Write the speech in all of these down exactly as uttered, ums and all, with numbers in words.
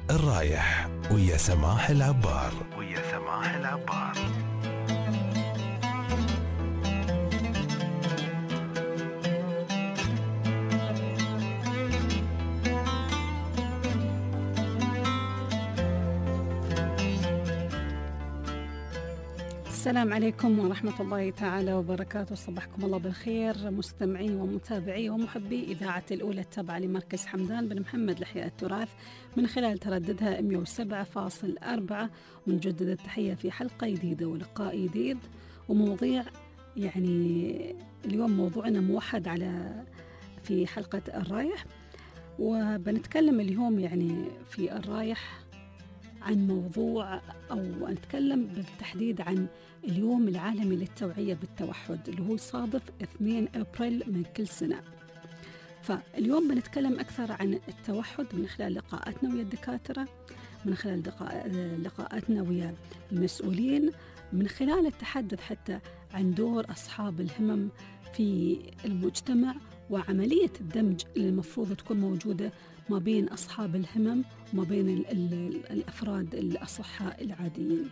الرايح ويا سماح العبار ويا سماح العبار. السلام عليكم ورحمة الله تعالى وبركاته. صبحكم الله بالخير مستمعي ومتابعي ومحبي إذاعة الأولى التابعة لمركز حمدان بن محمد لإحياء التراث من خلال ترددها مئة وسبعة فاصلة أربعة. ونجدد التحية في حلقة جديدة ولقاء جديد ومواضيع، يعني اليوم موضوعنا موحد على في حلقة الرايح، وبنتكلم اليوم يعني في الرايح عن موضوع أو نتكلم بالتحديد عن اليوم العالمي للتوعية بالتوحد اللي هو صادف اثنين أبريل من كل سنة. فاليوم بنتكلم أكثر عن التوحد من خلال لقاءاتنا ويا الدكاترة، من خلال لقاءاتنا ويا المسؤولين، من خلال التحدث حتى عن دور أصحاب الهمم في المجتمع وعملية الدمج اللي المفروض تكون موجودة ما بين أصحاب الهمم وما بين ال ال الأفراد الأصحاء العاديين.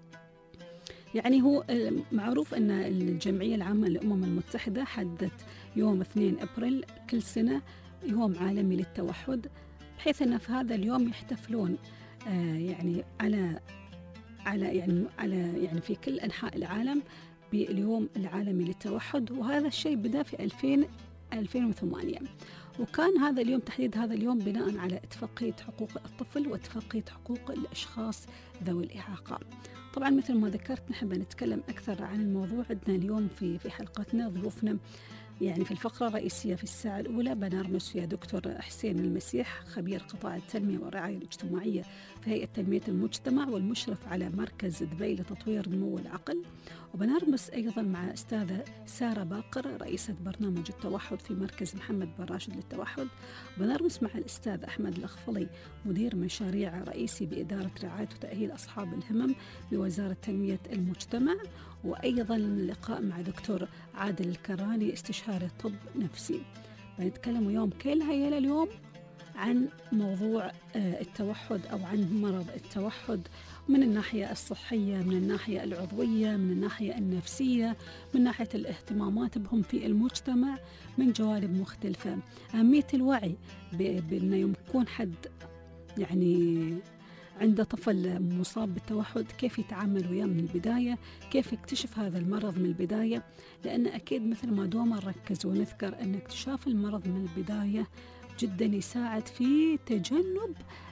يعني هو معروف أن الجمعية العامة للأمم المتحدة حددت يوم اثنين أبريل كل سنة يوم عالمي للتوحد، بحيث أن في هذا اليوم يحتفلون آه يعني على على يعني على يعني في كل أنحاء العالم باليوم العالمي للتوحد. وهذا الشيء بدأ في ألفين وثمانية، وكان هذا اليوم تحديد هذا اليوم بناء على اتفاقية حقوق الطفل واتفاقية حقوق الأشخاص ذوي الإعاقة. طبعا مثل ما ذكرت نحب نتكلم أكثر عن الموضوع. عندنا اليوم في في حلقتنا ضيوفنا، يعني في الفقرة الرئيسية في الساعة الأولى بنرمس يا دكتور حسين المسيح، خبير قطاع التنمية والرعاية الاجتماعية في هيئة تنمية المجتمع والمشرف على مركز دبي لتطوير نمو العقل. وبنرمس أيضا مع أستاذة سارة باقر رئيسة برنامج التوحد في مركز محمد بن راشد للتوحد. وبنرمس مع الأستاذ أحمد الأخفلي مدير مشاريع رئيسي بإدارة رعاية وتأهيل أصحاب الهمم بوزارة تنمية المجتمع. وأيضا لقاء مع دكتور عادل الكراني استشاري طب نفسي. بنتكلم يوم كل هيلا اليوم عن موضوع التوحد أو عن مرض التوحد من الناحية الصحية، من الناحية العضوية، من الناحية النفسية، من ناحية الاهتمامات بهم في المجتمع من جوانب مختلفة. أهمية الوعي بأنه يكون حد يعني عنده طفل مصاب بالتوحد، كيف يتعامل وياه من البداية، كيف يكتشف هذا المرض من البداية، لأن أكيد مثل ما دوما نركز ونذكر أن اكتشاف المرض من البداية جدا يساعد في تجنب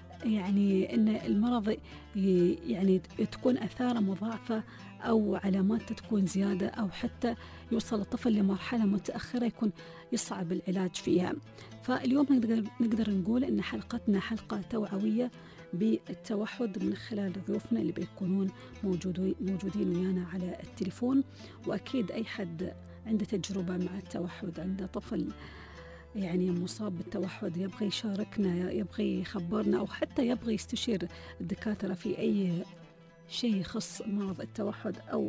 يعني أن المرض يعني تكون آثاره مضاعفة أو علامات تكون زيادة، أو حتى يوصل الطفل لمرحلة متأخرة يكون يصعب العلاج فيها. فاليوم نقدر, نقدر نقول أن حلقتنا حلقة توعوية بالتوحد من خلال ضيوفنا اللي بيكونون موجودين موجودين ويانا على التليفون. وأكيد أي حد عنده تجربة مع التوحد، عنده طفل يعني مصاب بالتوحد يبغى يشاركنا، يبغى يخبرنا، أو حتى يبغى يستشير الدكاترة في أي شيء يخص مرض التوحد أو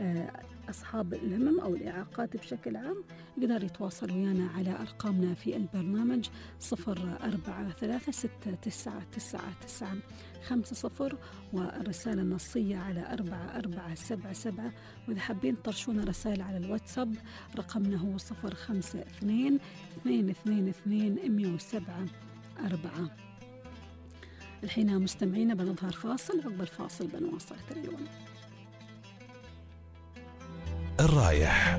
أصحاب الهمم أو الإعاقات بشكل عام، يقدر يتواصل ويانا على أرقامنا في البرنامج صفر أربعة ثلاثة ستة تسعة تسعة تسعة خمسة صفر، والرسالة النصية على أربعة أربعة سبعة سبعة. وإذا حابين ترشونا رسائل على الواتساب رقمنا هو صفر خمسة اثنين اثنين اثنين اثنين مئة وسبعة أربعة. الحين مستمعينا بنظهر فاصل، عقب الفاصل بنواصل تريون الرايح.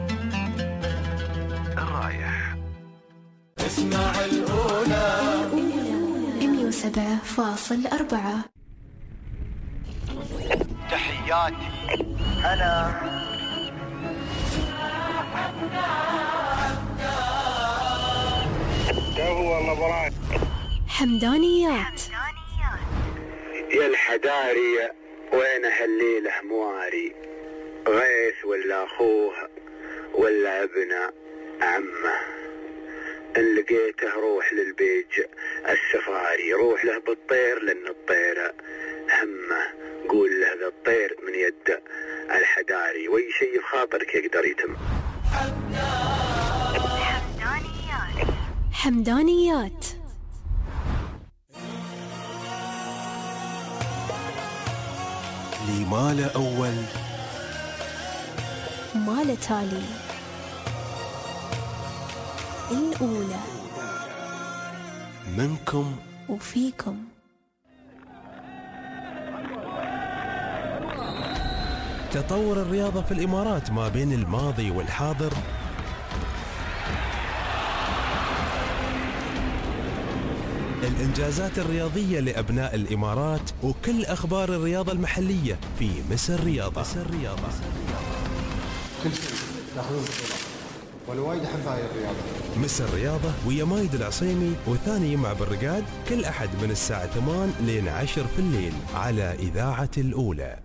الرايح اسمع الأولى مئة وسبعة فاصلة أربعة. تحياتي أنا هو الله حمدانيات. يا الحداري وين هالليلة مواري، غيث ولا أخوه ولا ابن عمه، إن لقيته روح للبيج السفاري، روح له بالطير لأن الطير همه، قول له ذا الطير من يد الحداري، وأي شيء في خاطرك يقدر يتم. حمدانيات. لي ما له أول ما له تالي. الأولى منكم وفيكم. تطور الرياضة في الإمارات ما بين الماضي والحاضر الإنجازات الرياضية لأبناء الإمارات وكل أخبار الرياضة المحلية في مصر رياضة. مصر رياضة. كل سنة تاخذون بطولة والوايد أحب هاي الرياضة. مصر رياضة ويا مايد العصيمي وثاني يمع بالرقاد كل أحد من الساعة ثمان لين عشر في الليل على إذاعة الأولى.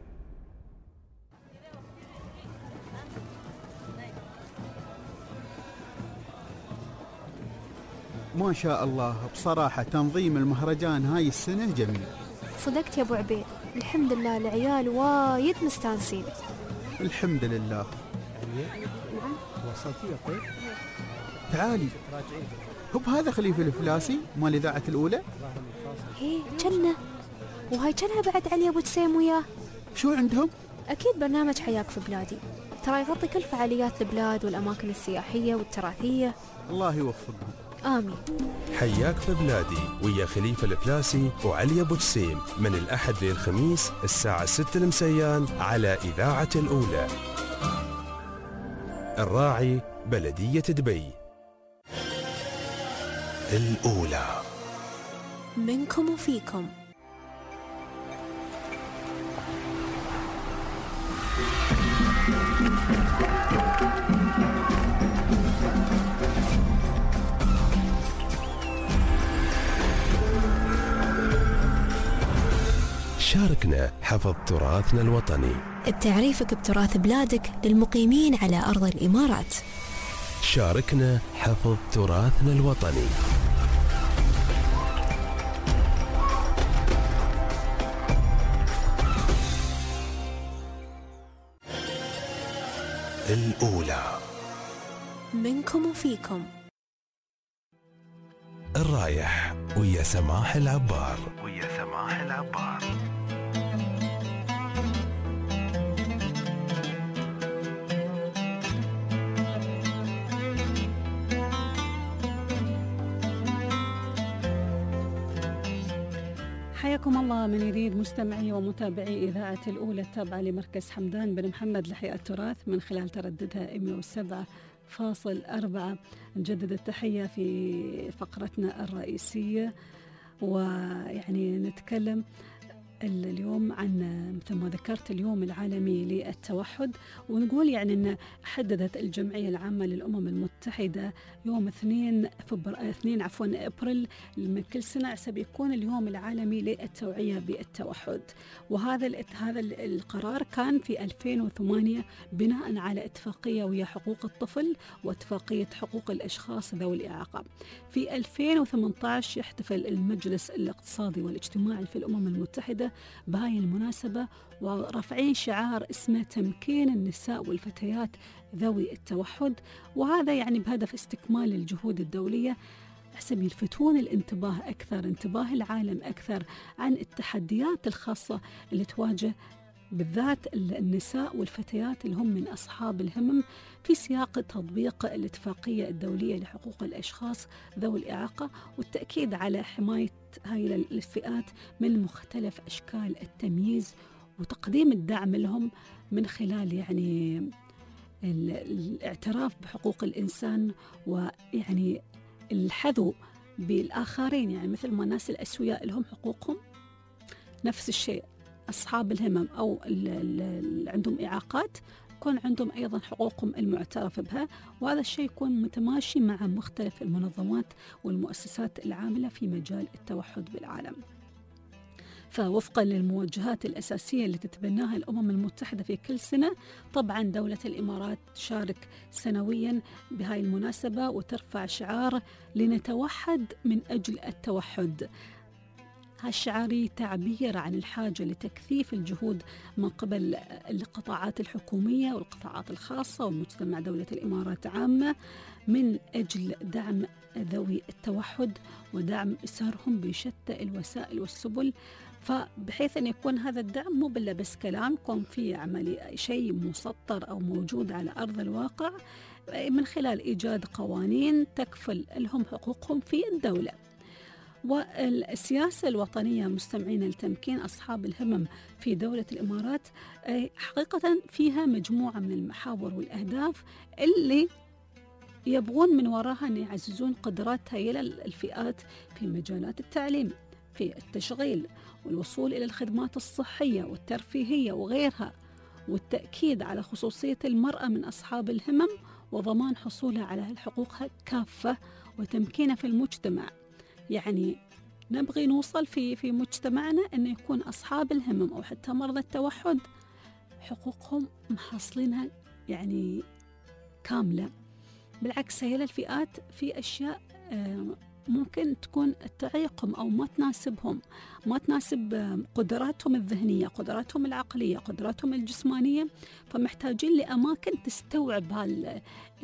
ما شاء الله، بصراحة تنظيم المهرجان هاي السنة جميل. صدقت يا أبو عبيد، الحمد لله العيال وايد مستانسين. الحمد لله. نعم وصلتي يا طيب؟ تعالي هب هذا خليفة الفلاسي مال إذاعة الأولى. هي جنة، وهاي جنها بعد علي أبو جسيم وياه. شو عندهم؟ أكيد برنامج حياك في بلادي، ترى يغطي كل فعاليات البلاد والأماكن السياحية والتراثية. الله يوفقهم. آمين. حياك في بلادي ويا خليفة الفلاسي وعلي أبو جسيم من الأحد للخميس الساعة ستة المسيان على إذاعة الأولى. الراعي بلدية دبي. الأولى منكم وفيكم. شاركنا حفظ تراثنا الوطني. تعريفك بتراث بلادك للمقيمين على أرض الإمارات. شاركنا حفظ تراثنا الوطني. الأولى منكم وفيكم. الرايح ويا سماح العبار. ويا سماح العبار. حياكم الله من جديد مستمعي ومتابعي إذاعة الأولى التابعة لمركز حمدان بن محمد لحياة التراث من خلال ترددها مئة وسبعة فاصل أربعة. نجدد التحية في فقرتنا الرئيسية، ويعني نتكلم اليوم عن مثل ما ذكرت اليوم العالمي للتوحد، ونقول يعني أن حددت الجمعية العامة للأمم المتحدة يوم اثنين فبراير اثنين عفوا ابريل من كل سنة حسب يكون اليوم العالمي للتوعية بالتوحد. وهذا هذا القرار كان في ألفين وثمانية بناء على اتفاقية ويا حقوق الطفل واتفاقية حقوق الأشخاص ذوي الإعاقة. في ألفين وثمانية عشر يحتفل المجلس الاقتصادي والاجتماعي في الأمم المتحدة بهاي المناسبة ورفعين شعار اسمه تمكين النساء والفتيات ذوي التوحد، وهذا يعني بهدف استكمال الجهود الدولية حسب يلفتون الانتباه أكثر، انتباه العالم أكثر عن التحديات الخاصة اللي تواجه بالذات النساء والفتيات اللي هم من أصحاب الهمم في سياق تطبيق الاتفاقية الدولية لحقوق الأشخاص ذوي الإعاقة، والتأكيد على حماية هاي الفئات من مختلف أشكال التمييز وتقديم الدعم لهم من خلال يعني الاعتراف بحقوق الإنسان ويعني الحذو بالآخرين، يعني مثل ما الناس الأسوياء لهم حقوقهم نفس الشيء أصحاب الهمم أو اللي عندهم إعاقات يكون عندهم أيضا حقوقهم المعترف بها، وهذا الشيء يكون متماشي مع مختلف المنظمات والمؤسسات العاملة في مجال التوحد بالعالم. فوفقا للموجهات الأساسية اللي تتبناها الأمم المتحدة في كل سنة، طبعا دولة الإمارات تشارك سنويا بهاي المناسبة وترفع شعار لنتوحد من أجل التوحد. هالشعار تعبير عن الحاجة لتكثيف الجهود من قبل القطاعات الحكومية والقطاعات الخاصة ومجتمع دولة الإمارات عامة من أجل دعم ذوي التوحد ودعم إسهارهم بشتى الوسائل والسبل فبحيث أن يكون هذا الدعم مو بالله بس كلام، يكون في عملي شيء مسطر أو موجود على أرض الواقع من خلال إيجاد قوانين تكفل لهم حقوقهم في الدولة. والسياسة الوطنية مستمعين لتمكين أصحاب الهمم في دولة الإمارات حقيقة فيها مجموعة من المحاور والأهداف اللي يبغون من وراها أن يعززون قدرات هائلة الفئات في مجالات التعليم، في التشغيل، والوصول إلى الخدمات الصحية والترفيهية وغيرها، والتأكيد على خصوصية المرأة من أصحاب الهمم وضمان حصولها على حقوقها كافة وتمكينها في المجتمع. يعني نبغي نوصل في في مجتمعنا أن يكون أصحاب الهمم أو حتى مرضى التوحد حقوقهم محصلينها يعني كاملة. بالعكس هي الفئات في أشياء ممكن تكون تعيقهم أو ما تناسبهم، ما تناسب قدراتهم الذهنية، قدراتهم العقلية، قدراتهم الجسمانية، فمحتاجين لأماكن تستوعب هال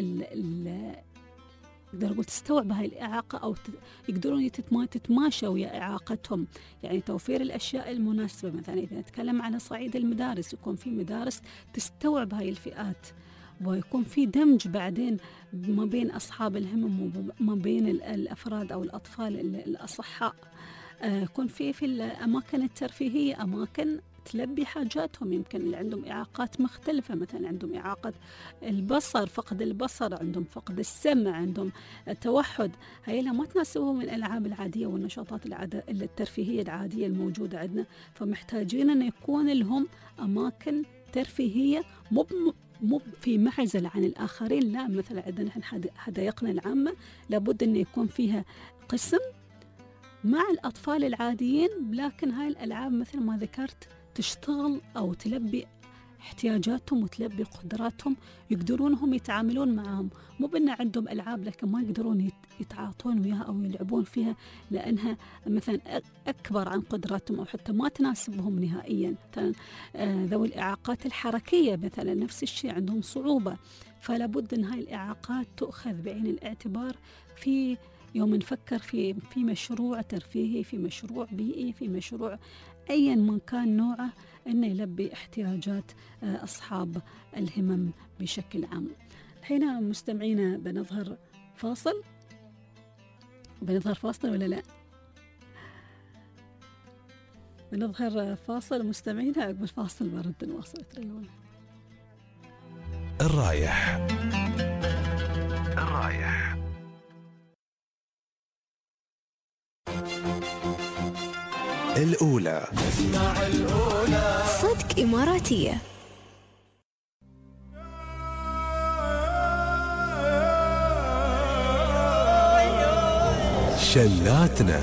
نقدر نقول تستوعب هاي الإعاقة أو يقدرون تتماشوا ويا إعاقتهم. يعني توفير الأشياء المناسبة، مثلا إذا نتكلم على صعيد المدارس يكون في مدارس تستوعب هاي الفئات، ويكون في دمج بعدين ما بين أصحاب الهمم وما بين الأفراد أو الأطفال الأصحاء. يكون في في الأماكن الترفيهية أماكن تلبي حاجاتهم، يمكن اللي عندهم إعاقات مختلفة، مثلا عندهم إعاقة البصر، فقد البصر، عندهم فقد السمع، عندهم التوحد، هاي ما تناسبهم الألعاب العادية والنشاطات الترفيهية العادية الموجودة عندنا، فمحتاجين أن يكون لهم أماكن ترفيهية مو مو في معزل عن الآخرين، لا مثلا عندنا حدائقنا العامة لابد أن يكون فيها قسم مع الأطفال العاديين، لكن هاي الألعاب مثل ما ذكرت تشتغل أو تلبي احتياجاتهم وتلبي قدراتهم، يقدرون هم يتعاملون معهم، مو بأن عندهم ألعاب لكن ما يقدرون يتعاطون وياها أو يلعبون فيها لأنها مثلا أكبر عن قدراتهم أو حتى ما تناسبهم نهائيا. مثلا ذوي الإعاقات الحركية مثلا نفس الشيء عندهم صعوبة، فلا بد أن هاي الإعاقات تؤخذ بعين الاعتبار في يوم نفكر في في مشروع ترفيهي، في مشروع بيئي، في مشروع أيا من كان نوعه، أنه يلبي احتياجات أصحاب الهمم بشكل عام. الحين مستمعينا بنظهر فاصل، بنظهر فاصل ولا لا؟ بنظهر فاصل مستمعينا، عقب الفاصل برد نواصل تريون. الرايح الرايح الأولى صدق إماراتية. شلاتنا.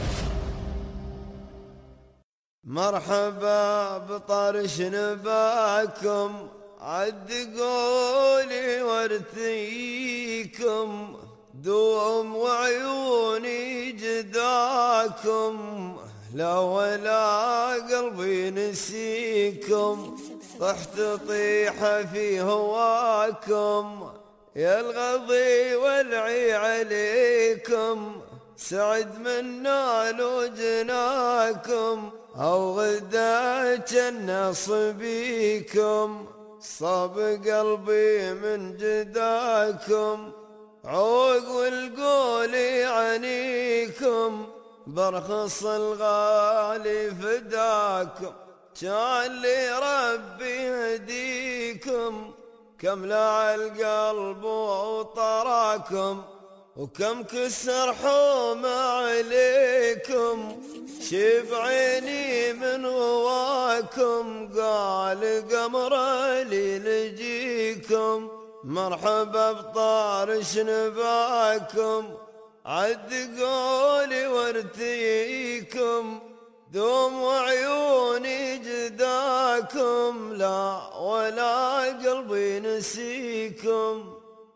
مرحبا بطرش نباكم، عد قولي وارثيكم، دوم وعيوني جداكم، لا ولا قلبي نسيكم، طحت طيحة في هواكم، يا الغضي والعي عليكم، سعد من نال جناكم، أو غدا جنة صبيكم، صاب قلبي من جداكم، عوق والقول عنيكم، برخص الغالي فداكم، كان لي ربي هديكم، كم لع القلب وطراكم، وكم كسر حوم عليكم، شيب عيني من هواكم، قال قمر لي لجيكم، مرحبا بطارش نباكم، عد قولي وارتيكم، دوم وعيوني جداكم، لا ولا قلبي نسيكم.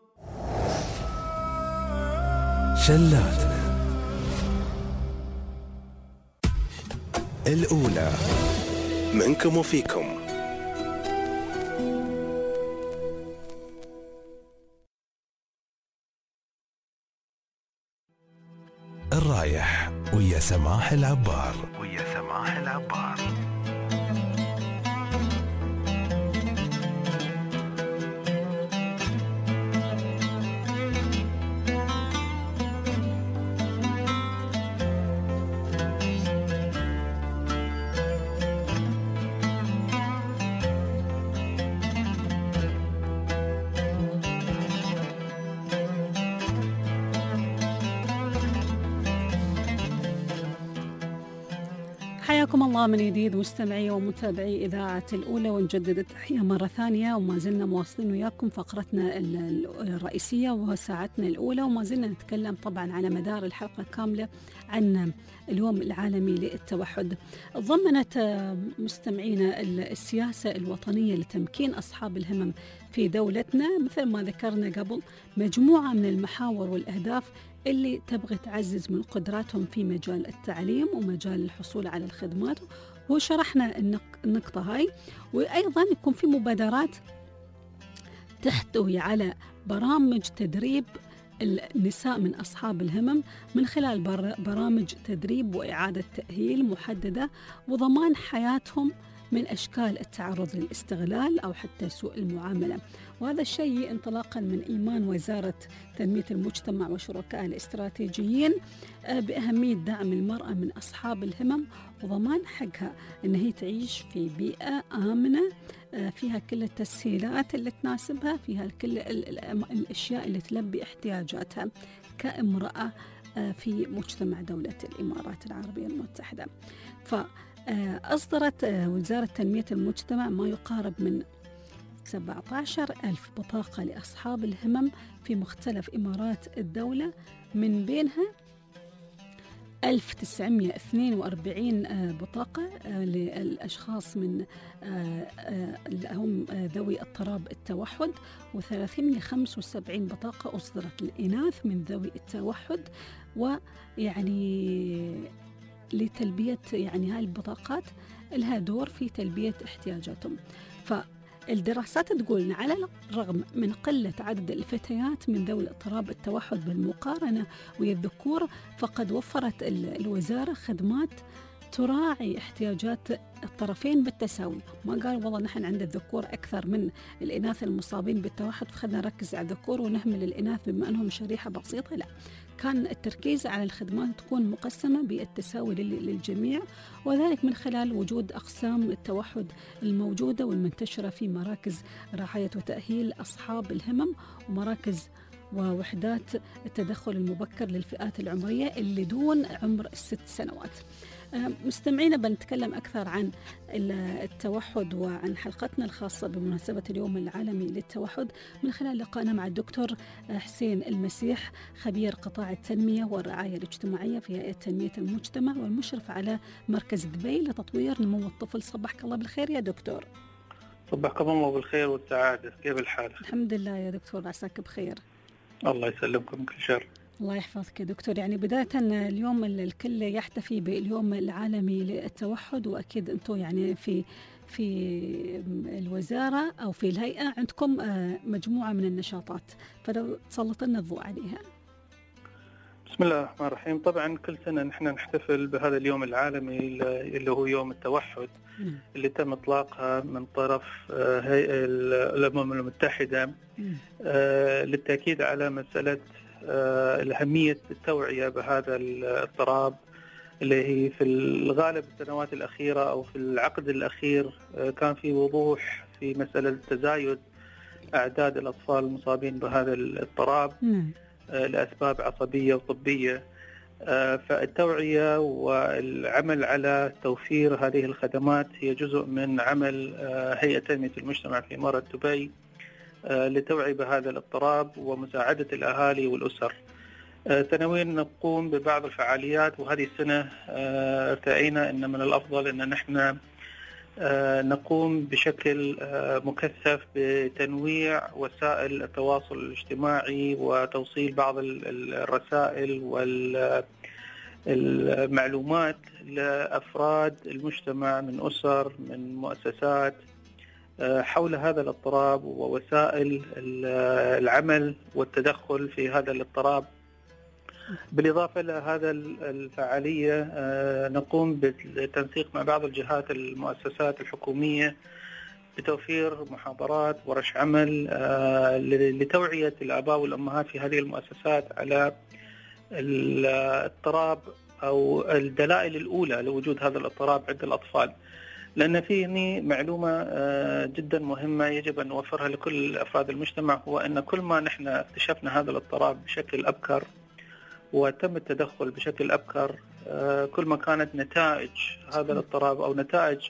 شلاتنا الأولى منكم وفيكم. الرايح ويا سماح العبار ويا سماح العبار. العبار. حياكم الله من جديد مستمعي ومتابعي إذاعة الأولى، ونجدد التحية مرة ثانية، وما زلنا مواصلين وياكم فقرتنا الرئيسية وهو ساعتنا الأولى، وما زلنا نتكلم طبعا على مدار الحلقة كاملة عن اليوم العالمي للتوحد. ضمنت مستمعينا السياسة الوطنية لتمكين أصحاب الهمم في دولتنا مثل ما ذكرنا قبل مجموعة من المحاور والأهداف اللي تبغي تعزز من قدراتهم في مجال التعليم ومجال الحصول على الخدمات، وشرحنا النقطة هاي. وأيضا يكون في مبادرات تحتوي على برامج تدريب النساء من أصحاب الهمم من خلال برامج تدريب وإعادة تأهيل محددة وضمان حياتهم من أشكال التعرض للاستغلال أو حتى سوء المعاملة. وهذا الشيء انطلاقا من إيمان وزارة تنمية المجتمع وشركائها الاستراتيجيين بأهمية دعم المرأة من أصحاب الهمم وضمان حقها أن هي تعيش في بيئة آمنة فيها كل التسهيلات اللي تناسبها، فيها كل الأشياء اللي تلبي احتياجاتها كامرأة في مجتمع دولة الإمارات العربية المتحدة. فأصدرت وزارة تنمية المجتمع ما يقارب من سبعة عشر ألف بطاقة لأصحاب الهمم في مختلف إمارات الدولة، من بينها ألف وتسعمائة واثنين وأربعين بطاقة للأشخاص من هم ذوي اضطراب التوحد، وثلاثمائة وخمسة وسبعين بطاقة أصدرت للإناث من ذوي التوحد، ويعني لتلبية يعني هاي البطاقات لها دور في تلبية احتياجاتهم. فالدراسات تقول أن على الرغم من قلة عدد الفتيات من ذوي اضطراب التوحد بالمقارنة ويا الذكور، فقد وفرت الوزارة خدمات تراعي احتياجات الطرفين بالتساوي. ما قال والله نحن عند الذكور أكثر من الإناث المصابين بالتوحد فخلنا نركز على الذكور ونهمل الإناث بما أنهم شريحة بسيطة، لا، كان التركيز على الخدمات تكون مقسمة بالتساوي للجميع، وذلك من خلال وجود أقسام التوحد الموجودة والمنتشرة في مراكز رعاية وتأهيل أصحاب الهمم ومراكز ووحدات التدخل المبكر للفئات العمرية اللي دون عمر الست سنوات. مستمعينا بنتكلم أكثر عن التوحد وعن حلقتنا الخاصة بمناسبة اليوم العالمي للتوحد من خلال لقائنا مع الدكتور حسين المسيح، خبير قطاع التنمية والرعاية الاجتماعية في هيئة تنمية المجتمع والمشرف على مركز دبي لتطوير نمو الطفل. صبحك الله بالخير يا دكتور. صبحكم الله بالخير والسعادة، كيف الحال؟ الحمد لله يا دكتور، عساك بخير. الله يسلمكم كل شر. الله يحفظك يا دكتور. يعني بداية اليوم الكل يحتفي باليوم العالمي للتوحد، وأكيد أنتم يعني في في الوزارة أو في الهيئة عندكم مجموعة من النشاطات، فلو تسلط لنا الضوء عليها. بسم الله الرحمن الرحيم. طبعا كل سنة نحن نحتفل بهذا اليوم العالمي اللي هو يوم التوحد م. اللي تم إطلاقها من طرف هيئة الأمم المتحدة للتأكيد على مسألة الأهمية التوعية بهذا الاضطراب اللي هي في الغالب السنوات الأخيرة أو في العقد الأخير كان في وضوح في مسألة تزايد أعداد الأطفال المصابين بهذا الاضطراب لأسباب عصبية وطبية. فالتوعية والعمل على توفير هذه الخدمات هي جزء من عمل هيئة تنمية المجتمع في إمارة دبي للتوعية بهذا الاضطراب ومساعدة الأهالي والأسر. سنويا نقوم ببعض الفعاليات، وهذه السنة ارتأينا أن من الأفضل أن نحن نقوم بشكل مكثف بتنويع وسائل التواصل الاجتماعي وتوصيل بعض الرسائل والمعلومات لأفراد المجتمع من أسر من مؤسسات حول هذا الاضطراب ووسائل العمل والتدخل في هذا الاضطراب. بالإضافة إلى هذا الفعالية نقوم بالتنسيق مع بعض الجهات المؤسسات الحكومية بتوفير محاضرات ورش عمل لتوعية الآباء والأمهات في هذه المؤسسات على الاضطراب أو الدلائل الأولى لوجود هذا الاضطراب عند الأطفال، لأن فيه معلومة جدا مهمة يجب أن نوفرها لكل أفراد المجتمع، هو أن كل ما نحن اكتشفنا هذا الاضطراب بشكل أبكر وتم التدخل بشكل أبكر، كل ما كانت نتائج هذا الاضطراب أو نتائج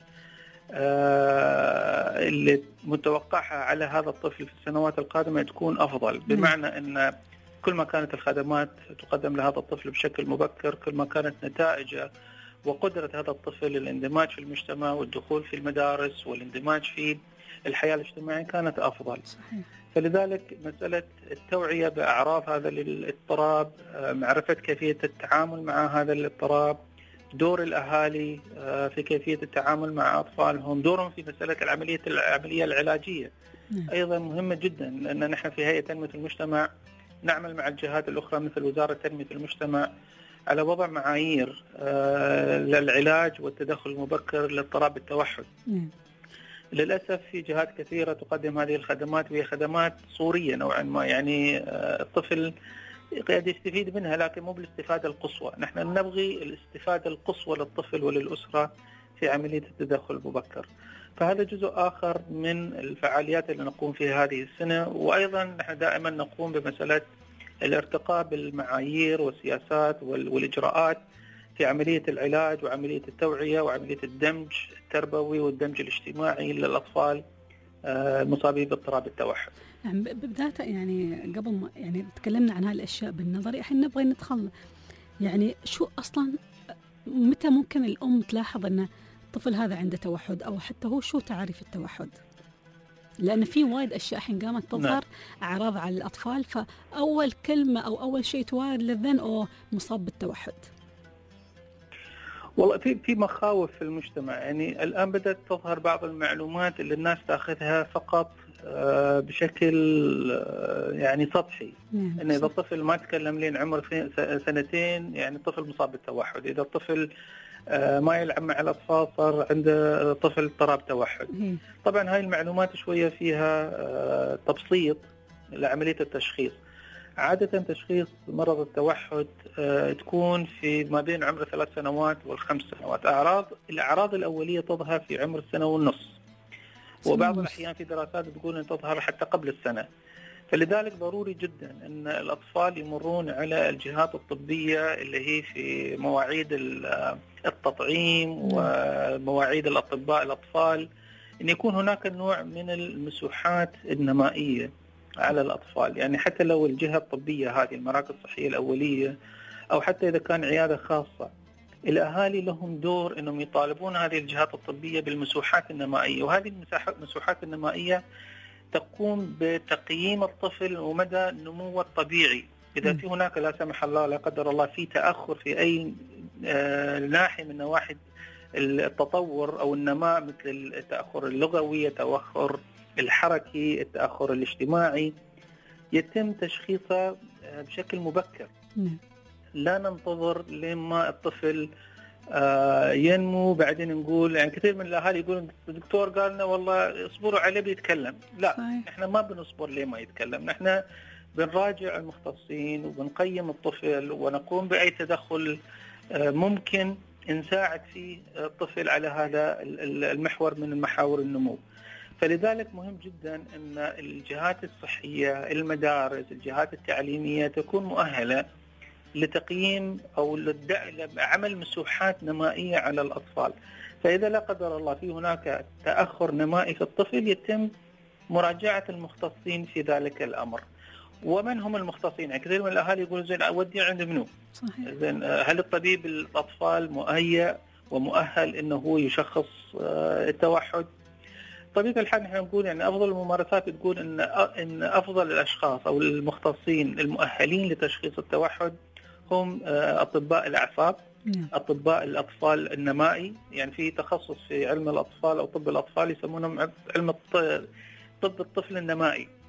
اللي متوقعها على هذا الطفل في السنوات القادمة تكون أفضل. بمعنى أن كل ما كانت الخدمات تقدم لهذا الطفل بشكل مبكر، كل ما كانت نتائجه وقدرة هذا الطفل للاندماج في المجتمع والدخول في المدارس والاندماج في الحياة الاجتماعية كانت أفضل. صحيح. فلذلك مسألة التوعية بأعراض هذا الاضطراب، معرفة كيفية التعامل مع هذا الاضطراب، دور الأهالي في كيفية التعامل مع أطفالهم، دورهم في مسألة العملية العملية العلاجية أيضا مهمة جدا، لأن نحن في هيئة تنمية المجتمع نعمل مع الجهات الأخرى مثل وزارة تنمية المجتمع على وضع معايير للعلاج والتدخل المبكر لاضطراب التوحد. للأسف في جهات كثيرة تقدم هذه الخدمات وهي خدمات صورية نوعا ما، يعني الطفل قد يستفيد منها لكن مو بالاستفادة القصوى. نحن نبغي الاستفادة القصوى للطفل وللأسرة في عملية التدخل المبكر. فهذا جزء آخر من الفعاليات اللي نقوم فيها هذه السنة. وأيضا نحن دائما نقوم بمسألة الارتقاء بالمعايير والسياسات والإجراءات في عملية العلاج وعملية التوعية وعملية الدمج التربوي والدمج الاجتماعي للأطفال المصابين باضطراب التوحد. نعم، بداية يعني قبل ما يعني تكلمنا عن هالأشياء بالنظري، الحين نبغى ندخل يعني شو أصلا متى ممكن الأم تلاحظ أن الطفل هذا عنده توحد، أو حتى هو شو تعريف التوحد؟ لأن في وايد أشياء حين قامت تظهر أعراض على الأطفال، فأول كلمة أو أول شيء توارد للذهن أو مصاب بالتوحد. والله في في مخاوف في المجتمع، يعني الآن بدأت تظهر بعض المعلومات اللي الناس تأخذها فقط بشكل يعني سطحي، إن إذا الطفل ما تكلم لين عمر سنتين يعني الطفل مصاب بالتوحد، إذا الطفل ما يلعب مع الأطفال صار عنده طفل اضطراب توحد. طبعا هاي المعلومات شوية فيها تبسيط لعملية التشخيص. عادة تشخيص مرض التوحد تكون في ما بين عمر ثلاث سنوات والخمس سنوات. أعراض الأعراض الأولية تظهر في عمر السنة والنص، وبعض الأحيان في دراسات تقول أن تظهر حتى قبل السنة. فلذلك ضروري جدا أن الأطفال يمرون على الجهات الطبية اللي هي في مواعيد التطعيم ومواعيد الأطباء الأطفال، أن يكون هناك نوع من المسوحات النمائية على الأطفال. يعني حتى لو الجهة الطبية هذه المراكز الصحية الأولية أو حتى إذا كان عيادة خاصة، الأهالي لهم دور أنهم يطالبون هذه الجهات الطبية بالمسوحات النمائية، وهذه المسوحات النمائية تقوم بتقييم الطفل ومدى نموه الطبيعي. إذا في هناك لا سمح الله لا قدر الله في تأخر في أي ناحية من نواحي التطور أو النماء، مثل التأخر اللغوي، التأخر الحركي، التأخر الاجتماعي، يتم تشخيصه بشكل مبكر. لا ننتظر لما الطفل ينمو بعدين نقول، يعني كثير من الأهالي يقولون الدكتور قال لنا والله اصبروا عليه بيتكلم. لا، نحن ما بنصبر ليه ما يتكلم، نحن بنراجع المختصين وبنقيم الطفل ونقوم بأي تدخل ممكن نساعد فيه الطفل على هذا المحور من محاور النمو. فلذلك مهم جدا أن الجهات الصحية، المدارس، الجهات التعليمية تكون مؤهلة لتقييم أو لعمل مسوحات نمائية على الأطفال. فإذا لا قدر الله في هناك تأخر نمائي في الطفل يتم مراجعة المختصين في ذلك الأمر. ومن هم المختصين؟ يعني كثير من الأهالي يقولون زين أودي عند منو؟ صحيح. زين هل الطبيب الأطفال مهيأ ومؤهل إنه هو يشخص التوحد؟ طبيعة الحال نحن نقول يعني أفضل الممارسات تقول إن إن أفضل الأشخاص أو المختصين المؤهلين لتشخيص التوحد هم أطباء الأعصاب، أطباء الأطفال النمائي. يعني في تخصص في علم الأطفال أو طب الأطفال يسمونهم علم طب الطفل النمائي،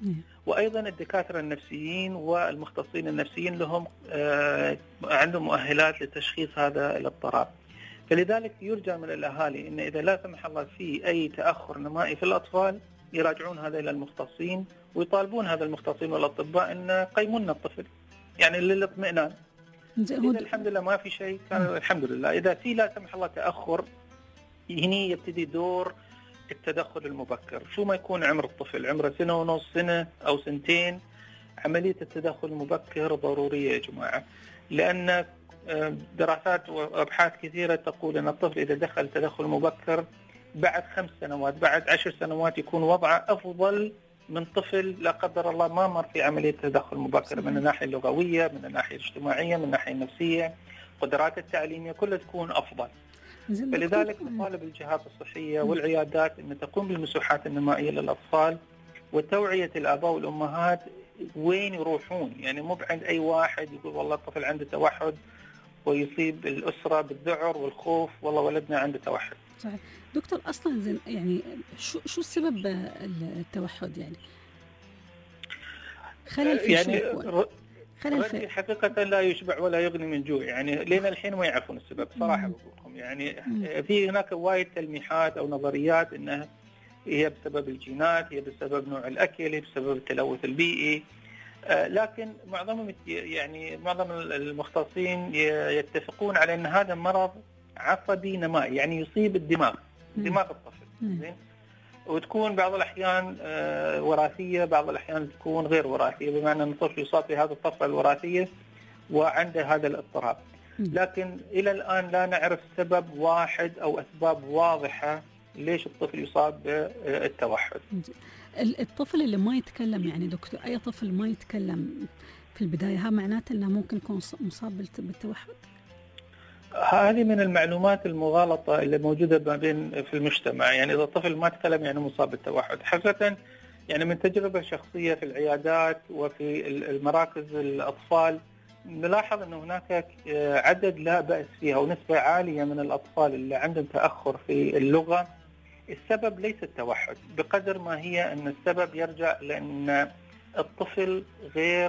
وأيضا الدكاترة النفسيين والمختصين النفسيين لهم عندهم مؤهلات لتشخيص هذا الاضطراب. فلذلك يرجى من الأهالي أن إذا لا سمح الله في أي تأخر نمائي في الأطفال يراجعون هذا إلى المختصين ويطالبون هذا المختصين والأطباء أن يقيمون الطفل يعني للاطمئنان. إذا الحمد لله ما في شيء كان الحمد لله. إذا في لا سمح الله تأخر هني يبتدي دور التدخل المبكر. شو ما يكون عمر الطفل، عمره سنة ونص، سنة أو سنتين، عملية التدخل المبكر ضرورية يا جماعة، لأن دراسات وأبحاث كثيرة تقول أن الطفل إذا دخل تدخل مبكر بعد خمس سنوات بعد عشر سنوات يكون وضعه أفضل من طفل لا قدر الله ما مر في عملية تدخل مبكر من الناحية اللغوية، من الناحية الاجتماعية، من الناحية النفسية، قدرات التعليمية كلها تكون أفضل. فلذلك نطالب الجهات الصحية والعيادات أن تقوم بالمسوحات النمائية للأطفال وتوعية الآباء والأمهات وين يروحون، يعني مو بعند أي واحد يقول والله الطفل عنده توحد ويصيب الأسرة بالذعر والخوف والله ولدنا عنده توحد. صحيح. دكتور أصلا زين يعني شو شو السبب التوحد يعني؟ خلل في يعني شو؟ خلل في حقيقة لا يشبع ولا يغني من جوع، يعني لين الحين ما يعرفون السبب صراحة بقولكم. يعني مم. في هناك وايد تلميحات أو نظريات إنها هي بسبب الجينات، هي بسبب نوع الأكل، هي بسبب التلوث البيئي، آه لكن معظمهم يعني معظم المختصين يتفقون على أن هذا مرض عصبي نمائي، يعني يصيب الدماغ مم. دماغ الطفل زين، وتكون بعض الأحيان آه وراثية، بعض الأحيان تكون غير وراثية، بمعنى أن الطفل يصاب بهذه الطفرة الوراثية وعنده هذا الاضطراب. لكن إلى الآن لا نعرف سبب واحد أو أسباب واضحة ليش الطفل يصاب بالتوحد. الطفل اللي ما يتكلم يعني دكتور، أي طفل ما يتكلم في البداية ها معناته أنه ممكن يكون مصاب بالتوحد؟ هذه من المعلومات المغالطة اللي موجودة ما بين في المجتمع، يعني إذا الطفل ما تكلم يعني مصاب بالتوحد. حقيقة يعني من تجربة شخصية في العيادات وفي المراكز الأطفال نلاحظ أن هناك عدد لا بأس فيها ونسبة عالية من الأطفال اللي عندهم تأخر في اللغة. السبب ليس التوحد بقدر ما هي أن السبب يرجع لأن الطفل غير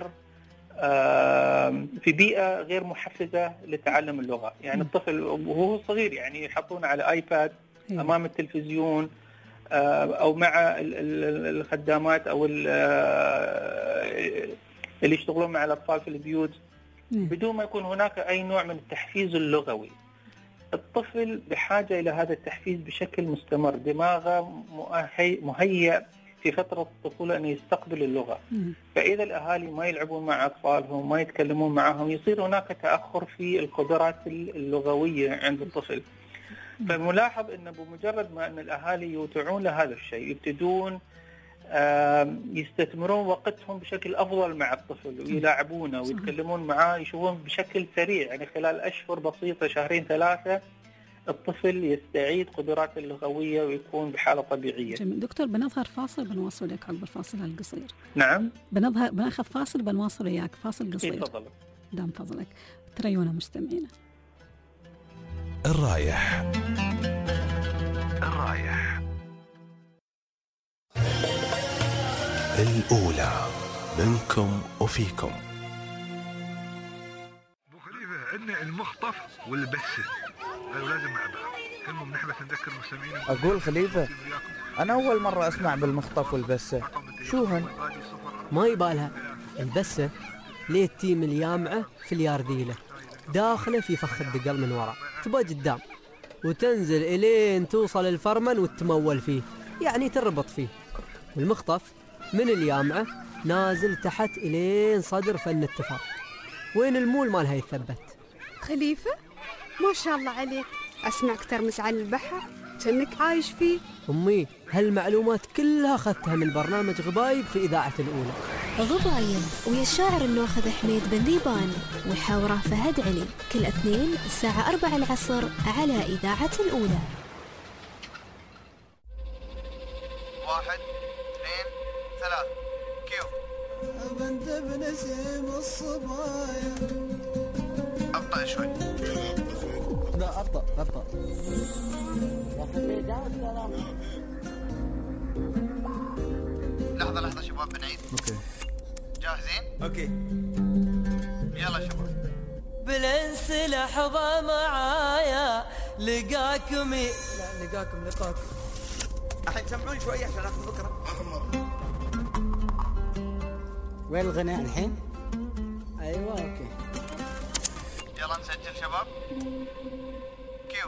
في بيئة غير محفزة لتعلم اللغة. يعني الطفل وهو صغير يعني يحطون على آيباد أمام التلفزيون أو مع الخدامات أو اللي يشتغلون مع الأطفال في البيوت بدون ما يكون هناك أي نوع من التحفيز اللغوي. الطفل بحاجة إلى هذا التحفيز بشكل مستمر، دماغه مهيأ في فترة الطفولة أن يستقبل اللغة. فإذا الأهالي ما يلعبون مع أطفالهم ما يتكلمون معهم يصير هناك تأخر في القدرات اللغوية عند الطفل. فملاحظ أنه بمجرد ما أن الأهالي يوتعون لهذا الشيء يبتدون يستثمرون وقتهم بشكل أفضل مع الطفل ويلاعبونه ويتكلمون معاه، يشوفون بشكل سريع يعني خلال أشهر بسيطة شهرين ثلاثة الطفل يستعيد قدراته اللغوية ويكون بحالة طبيعية. جميل. دكتور بنظهر فاصل بنواصل لك عقب الفاصل القصير. نعم بنظهر بناخذ فاصل بنواصل وياك فاصل قصير. تفضل. دام فضلك تريونا مستمعينا. الرايح الرايح الأولى منكم وفيكم. أبو خليفة عندنا المخطف والبسة قالوا لازم مع بعض. المهم نحن بس نذكر المستمعين. أقول خليفة أنا أول مرة أسمع بالمخطف والبسة، شو هن؟ ما يبالها البسة ليه التيم اليامعة في اليارديلة داخله في فخ الدقل من وراء تبقى قدام وتنزل إلين توصل الفرمن وتمول فيه يعني تربط فيه. والمخطف من اليامعة نازل تحت إلين صدر فن التفاق وين المول مالها يثبت. خليفة ما شاء الله عليك، أسمعك ترمس على البحر كأنك عايش فيه. أمي هالمعلومات كلها أخذتها من برنامج غبايب في إذاعة الأولى. غبايب ويا الشاعر الناخذ حميد بن ذيبان وحوره فهد علي كل اثنين الساعة أربعة العصر على إذاعة الأولى. واحد اثنين ثلاث كيو. بنت بنسيم الصبايا. أبطأ شوي. لا أبطأ أبطأ. لحظة لحظة شباب بنعيد. اوكي جاهزين؟ اوكي يلا شباب. بالانس لحظة معايا لقاكم ي... لا لقاكم لقاكم. الحين سمعوني شوي عشان اخذ فكرة. آخر مرة. وين الغناء الحين؟ ايوه اوكي. يلا نسجل شباب. كيو.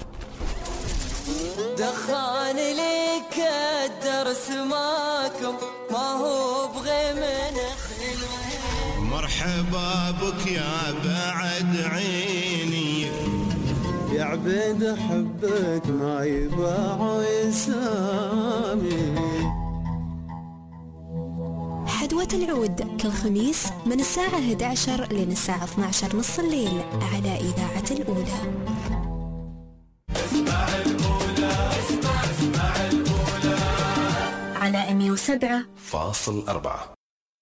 دخاني ليك الدرس ماكم ما هو بغي من خلوه. مرحبا بك يا بعد عيني يا عبيد احبك ما يباع يسامي. حدوة العود كل خميس من الساعة إحدى عشر لين الساعة اثني عشر نص الليل على إذاعة الأولى. اسمع الأولى اسمع اسمع الأولى على مية وسبعة فاصل أربعة.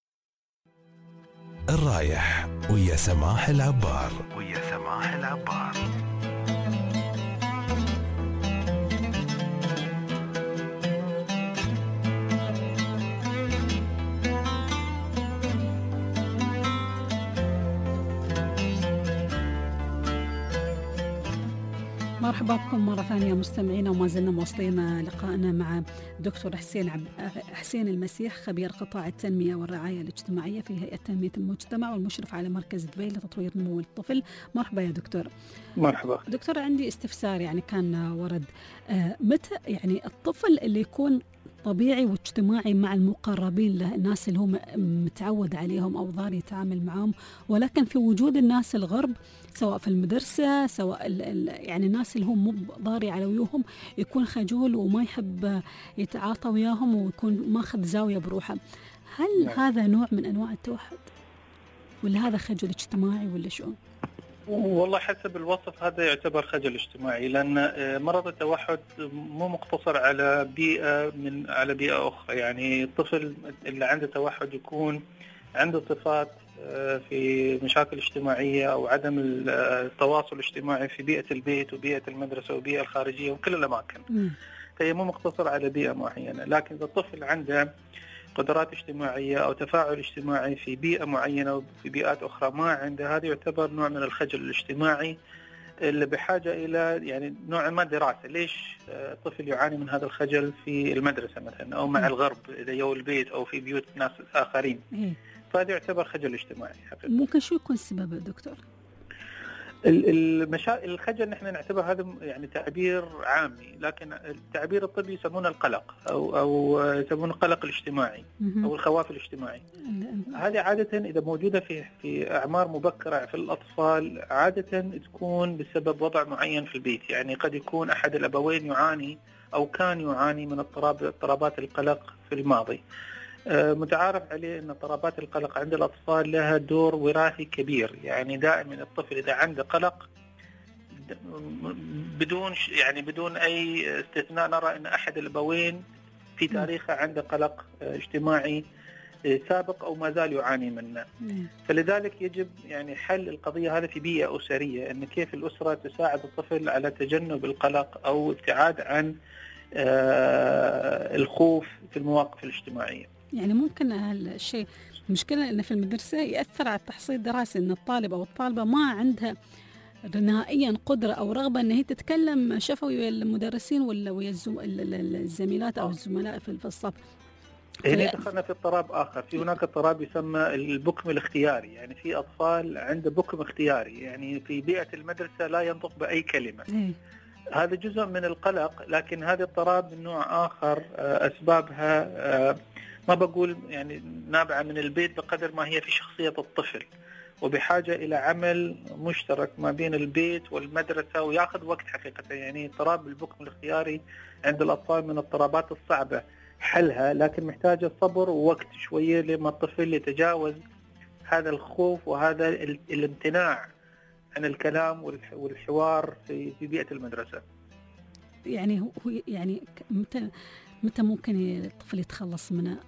الرايح ويا سماح العبار ويا سماح العبار. مرحبا بكم مرة ثانية مستمعينا، وما زلنا مواصلين لقائنا مع دكتور حسين عب... حسين المسيح، خبير قطاع التنمية والرعاية الاجتماعية في هيئة تنمية المجتمع والمشرف على مركز دبي لتطوير نمو الطفل. مرحبا يا دكتور. مرحبا دكتور، عندي استفسار يعني كان ورد، آه متى يعني الطفل اللي يكون طبيعي واجتماعي مع المقربين له، الناس اللي هو متعود عليهم أو ضار يتعامل معهم، ولكن في وجود الناس الغرب سواء في المدرسة سواء ال ال يعني الناس اللي هم مو ضاري على ويوهم يكون خجول وما يحب يتعاطى وياهم ويكون ماخذ زاوية بروحه، هل نعم. هذا نوع من أنواع التوحد ولا هذا خجل اجتماعي ولا شو؟ والله حسب الوصف هذا يعتبر خجل اجتماعي، لأن مرض التوحد مو مقتصر على بيئة من على بيئة أخرى. يعني الطفل اللي عنده توحد يكون عنده صفات في مشاكل اجتماعية أو عدم التواصل الاجتماعي في بيئة البيت وبيئة المدرسة وبيئة الخارجية وكل الأماكن. فهي مو مقتصر على بيئة معينة، لكن إذا الطفل عنده قدرات اجتماعية أو تفاعل اجتماعي في بيئة معينة وفي بيئات أخرى ما عنده، هذا يعتبر نوع من الخجل الاجتماعي اللي بحاجة إلى يعني نوع ما دراسة ليش الطفل يعاني من هذا الخجل في المدرسة مثلا أو مع الغرب إذا يو البيت أو في بيوت ناس آخرين. فهذا يعتبر خجل اجتماعي حقيقة. ممكن شو يكون السبب دكتور؟ المشا... الخجل نحن نعتبر هذا يعني تعبير عامي، لكن التعبير الطبي يسمونه القلق أو أو يسمونه القلق الاجتماعي أو الخواف الاجتماعي. هذه عادة إذا موجودة في في أعمار مبكرة في الأطفال عادة تكون بسبب وضع معين في البيت. يعني قد يكون أحد الأبوين يعاني أو كان يعاني من اضطراب اضطرابات القلق في الماضي. متعارف عليه أن اضطرابات القلق عند الأطفال لها دور وراثي كبير. يعني دائما الطفل إذا عنده قلق بدون يعني بدون أي استثناء نرى أن أحد الأبوين في تاريخه عنده قلق اجتماعي سابق أو ما زال يعاني منه. فلذلك يجب يعني حل القضية هذه في بيئة أسرية، أن كيف الأسرة تساعد الطفل على تجنب القلق أو ابتعاد عن الخوف في المواقف الاجتماعية. يعني ممكن هالشيء المشكلة أن في المدرسة يأثر على التحصيل الدراسي، أن الطالب أو الطالبة ما عندها نهائيا قدرة أو رغبة أن هي تتكلم شفوي ويا المدرسين ولا ويا الزميلات أو الزملاء في الصف. هنا دخلنا في اضطراب آخر. في هناك اضطراب يسمى البكم الاختياري. يعني في أطفال عنده بكم اختياري، يعني في بيئة المدرسة لا ينطق بأي كلمة. م. هذا جزء من القلق، لكن هذا اضطراب من نوع آخر أسبابها ما بقول يعني نابعة من البيت بقدر ما هي في شخصية الطفل، وبحاجة إلى عمل مشترك ما بين البيت والمدرسة ويأخذ وقت حقيقة. يعني اضطراب البكم الاختياري عند الأطفال من الاضطرابات الصعبة حلها، لكن محتاجة صبر ووقت شوية لما الطفل يتجاوز هذا الخوف وهذا الامتناع عن الكلام والحوار في بيئة المدرسة. يعني هو يعني متى متى ممكن الطفل يتخلص منها؟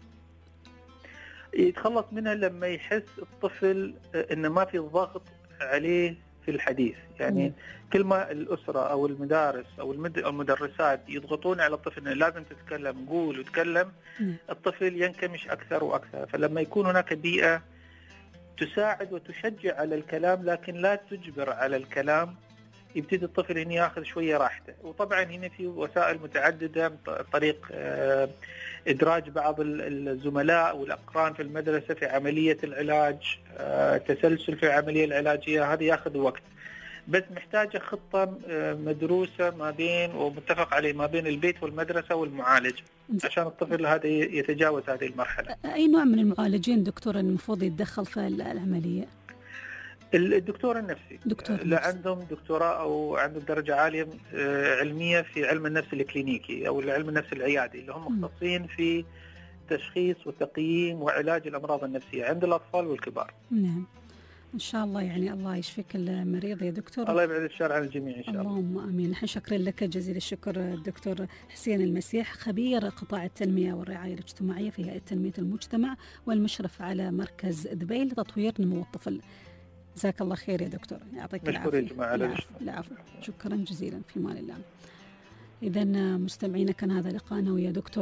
يتخلص منها لما يحس الطفل إن ما في ضغط عليه في في الحديث. يعني كل ما الأسرة أو المدارس أو المدرسات يضغطون على الطفل إنه لازم تتكلم، قول وتكلم، الطفل ينكمش أكثر وأكثر. فلما يكون هناك بيئة تساعد وتشجع على الكلام لكن لا تجبر على الكلام، يبتدي الطفل هنا ياخذ شوية راحته. وطبعا هنا في وسائل متعددة، طريق إدراج بعض الزملاء والأقران في المدرسة في عملية العلاج، تسلسل في العملية العلاجية، هذا ياخذ وقت، بس محتاجة خطة مدروسة ما بين ومتفق عليه ما بين البيت والمدرسة والمعالج عشان الطفل هذا يتجاوز هذه المرحلة. أي نوع من المعالجين دكتور المفروض يتدخل في العملية؟ الدكتور النفسي. دكتور لا عندهم دكتوراه أو عندهم درجة عالية علمية في علم النفس الكلينيكي أو علم النفس العيادي، اللي هم مختصين في تشخيص وتقييم وعلاج الأمراض النفسية عند الأطفال والكبار. نعم إن شاء الله، يعني الله يشفيك المريض يا دكتور. الله يبعد الشر عن الجميع إن شاء الله. اللهم آمين. نحن شكرا لك جزيل الشكر الدكتور حسين المسيح، خبير قطاع التنمية والرعاية الاجتماعية في هيئة تنمية المجتمع والمشرف على مركز دبي لتطوير نمو الطفل. جزاك الله خير يا دكتور، يعطيك العافية. العفو، شكرا جزيلا في امان الله. إذا مستمعينا كان هذا لقاءنا ويا دكتور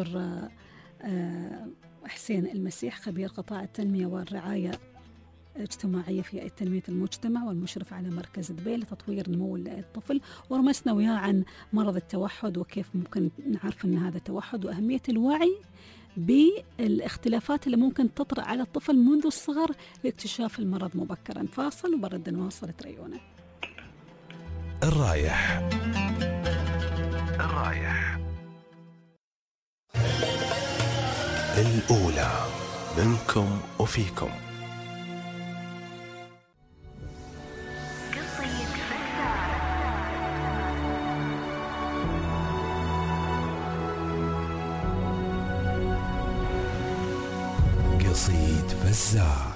حسين المسيح، خبير قطاع التنمية والرعاية الاجتماعية في هيئة تنمية المجتمع والمشرف على مركز دبي لتطوير نمو الطفل، ورمسنا وياه عن مرض التوحد وكيف ممكن نعرف أن هذا توحد وأهمية الوعي بالاختلافات اللي ممكن تطرأ على الطفل منذ الصغر لاكتشاف المرض مبكرا. فاصل وبرد نواصل تريونا. الرايح الرايح الأولى منكم وفيكم. قصيد فزاع.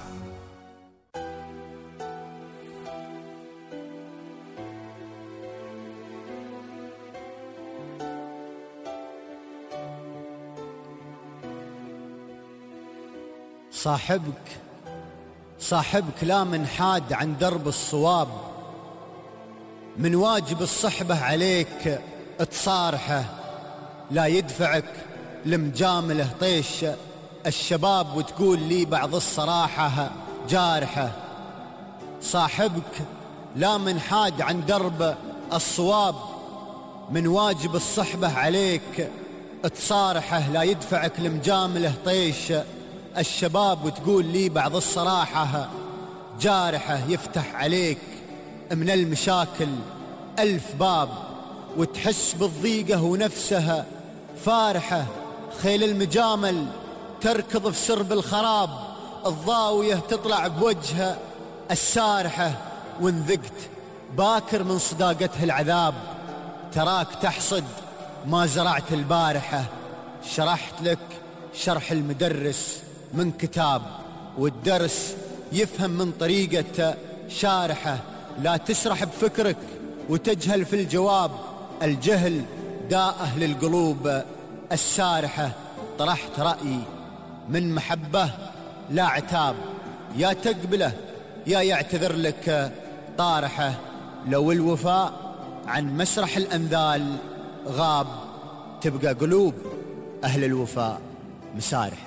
صاحبك صاحبك لا منحاد عن درب الصواب، من واجب الصحبة عليك تصارحه، لا يدفعك لمجامله طيش الشباب وتقول لي بعض الصراحة جارحة. صاحبك لا منحاد عن درب الصواب، من واجب الصحبة عليك تصارحه، لا يدفعك لمجامله طيش الشباب وتقول لي بعض الصراحة جارحة. يفتح عليك من المشاكل ألف باب وتحس بالضيقة ونفسها فارحة، خيل المجامل تركض في سرب الخراب، الضاوية تطلع بوجهها السارحة، وانذقت باكر من صداقتها العذاب، تراك تحصد ما زرعت البارحة. شرحت لك شرح المدرس من كتاب، والدرس يفهم من طريقة شارحة، لا تسرح بفكرك وتجهل في الجواب، الجهل داء أهل القلوب السارحة. طرحت رأيي من محبة لا عتاب، يا تقبله يا يعتذر لك طارحة، لو الوفاء عن مسرح الأنذال غاب، تبقى قلوب أهل الوفاء مسارحة.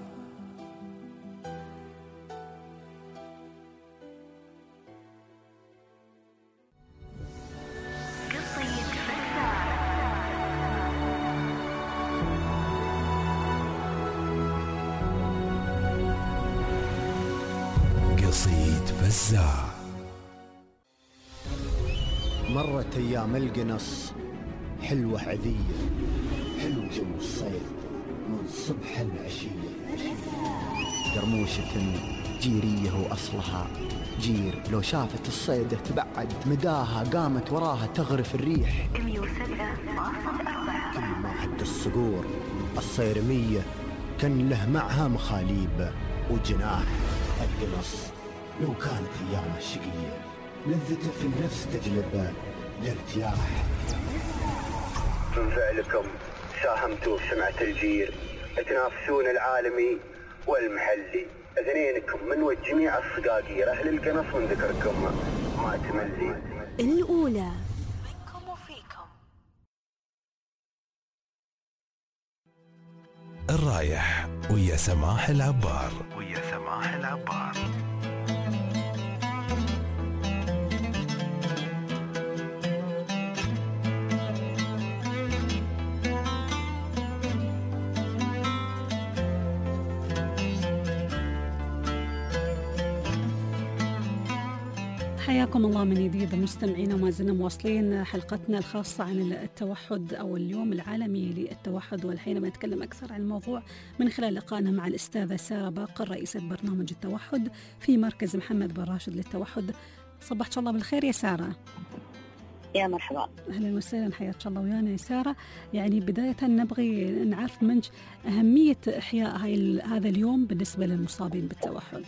قصيد فزاع. مرت أيام القنص حلوة عذية، حلو جو الصيد من صبح العشية، قرموشة جيرية وأصلها جير، لو شافت الصيدة تبعد مداها قامت وراها تغرف الريح. كل ما هد الصقور الصيرمية كان له معها مخاليب وجناح. القنص لو كانت أيامه شقية لذته في النفس تجلب الارتياح. من فعلكم ساهمتوا في سمعة الجير، تنافسون العالمي والمحلي، اثنينكم من وجميع الصقاقير أهل القنص من ذكركم ما تملي. الأولى. الرايح ويا سماح العبار ويا سماح العبار. حياكم الله من جديد مستمعينا، وما زلنا مواصلين حلقتنا الخاصة عن التوحد أو اليوم العالمي للتوحد، والحين بنتكلم أكثر عن الموضوع من خلال لقائنا مع الأستاذة سارة باقر رئيسة برنامج التوحد في مركز محمد بن راشد للتوحد. صبحك الله بالخير يا سارة. يا مرحبا. أهلا وسهلا، حياك الله ويانا يا سارة. يعني بداية نبغي نعرف منك أهمية إحياء هاي هذا اليوم بالنسبة للمصابين بالتوحد.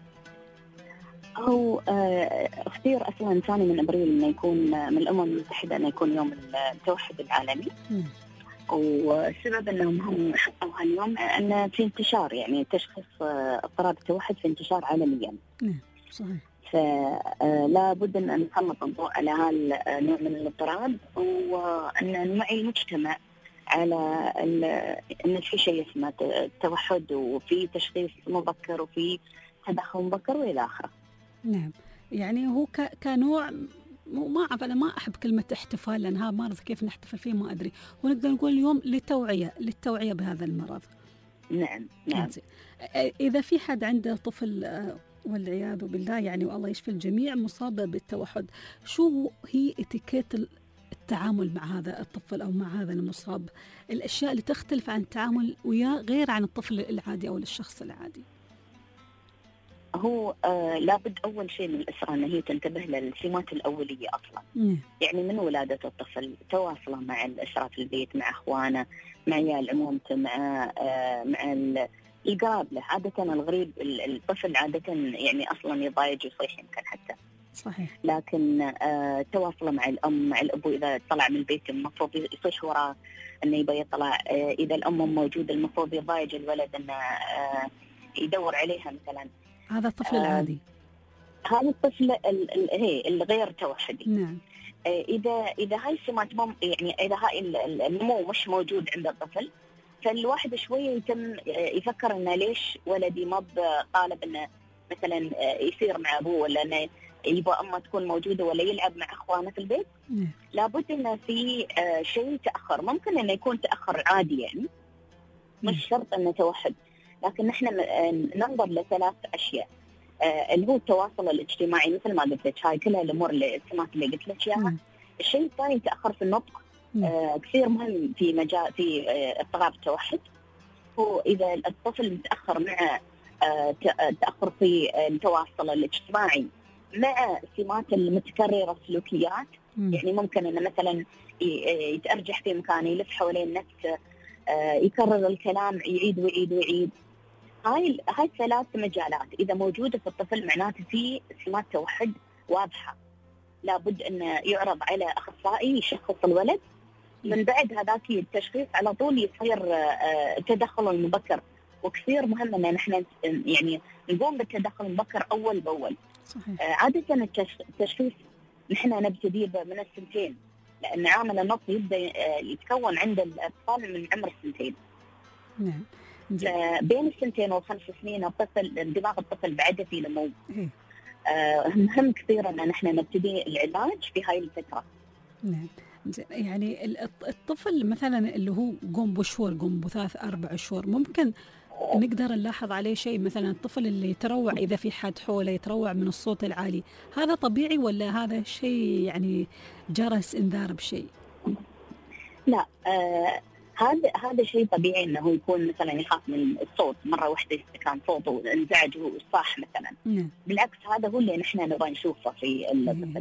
هو اختيار اصلا ثاني من ابريل انه يكون من الامم المتحده انه يكون يوم التوحد العالمي. م. والسبب انهم هم حطوا هاليوم ان في انتشار، يعني تشخيص اضطراب التوحد في انتشار عالميا. نعم صحيح. فلا بد ان نسلط الضوء على هذا النوع من الاضطراب، وان نوعي المجتمع على ان في شيء اسمه التوحد، وفي تشخيص مبكر وفي تدخل مبكر والى اخره. نعم، يعني هو ك... كنوع ما أعرف، أنا ما أحب كلمة احتفال لأنها ما أعرف كيف نحتفل فيه، ما أدري، ونقدر نقول اليوم للتوعية للتوعية بهذا المرض. نعم نعم. إذا في حد عنده طفل والعياذ بالله يعني والله يشفي الجميع مصاب بالتوحد، شو هي اتيكيت التعامل مع هذا الطفل أو مع هذا المصاب؟ الأشياء اللي تختلف عن التعامل وياه غير عن الطفل العادي أو الشخص العادي. هو آه لابد أول شيء من الأسرة أن هي تنتبه للسمات الأولية أصلا. مم. يعني من ولادة الطفل تواصله مع الأسرة في البيت، مع أخوانه، مع عيال عمومته، مع آه مع القراب له. عادة الغريب الطفل عادة يعني أصلا يضايج ويصيح يمكن حتى. صحيح. لكن آه تواصله مع الأم مع الأبو، إذا طلع من البيت المفروض يصيح وراه أنه يبغى يطلع. آه إذا الأم موجودة المفروض يضايج الولد أنه آه يدور عليها مثلا. هذا الطفل آه العادي. هذا الطفل هي الغير توحدي. نعم. آه إذا إذا هاي السمات يعني إذا هاي النمو مش موجود عند الطفل، فالواحد شوية يتم يفكر إنه ليش ولدي ما طالب إنه مثلا يصير مع أبوه، ولا إنه يبغى أمه تكون موجودة، ولا يلعب مع أخوانه في البيت. نعم. لابد إنه في آه شيء تأخر، ممكن إنه يكون تأخر عادي يعني، مش شرط إنه توحد. لكن نحن ننظر لثلاث أشياء، آه اللي هو التواصل الاجتماعي مثل ما قلت لك، هاي كلها الأمور اللي السمات اللي قلت لك إياها. الشيء الثاني تأخر في النطق، آه كثير مهم في مجال في آه اضطراب التوحد. هو إذا الطفل متأخر مع آه تأخر في التواصل الاجتماعي مع السمات المتكررة السلوكيات، يعني ممكن إنه مثلا يتأرجح في مكانه، يلف حوالين نفسه، آه يكرر الكلام، يعيد ويعيد ويعيد. هاي هاي ثلاث مجالات إذا موجودة في الطفل معناته في سمات توحد واضحة، لابد أن يعرض على أخصائي يشخص الولد. من بعد هذاك التشخيص على طول يصير التدخل المبكر، وكثير مهم أن نحن يعني نقوم بالتدخل المبكر أول بأول. صحيح. عادة التشخيص نحن نبتدي من السنتين، لأن عامل النطق يبدأ يتكون عند الأطفال من عمر السنتين. نعم. بين السنتين والخمس سنين الطفل دماغ الطفل بعده في نمو. آه مهم كثير ان نحن نبتدي العلاج في هاي الفتره. نعم. يعني الطفل مثلا اللي هو قوم بشهور قوم بثلاث اربع شهور ممكن نقدر نلاحظ عليه شيء، مثلا الطفل اللي يتروع اذا في حد حوله يتروع من الصوت العالي، هذا طبيعي ولا هذا شيء يعني جرس انذار بشيء؟ لا آه هذا هذا شيء طبيعي انه يكون مثلا يخاف من الصوت مره واحده، كان صوته انزعج وصاح مثلا. مم. بالعكس هذا هو اللي نحن نبغى نشوفه في الطفل.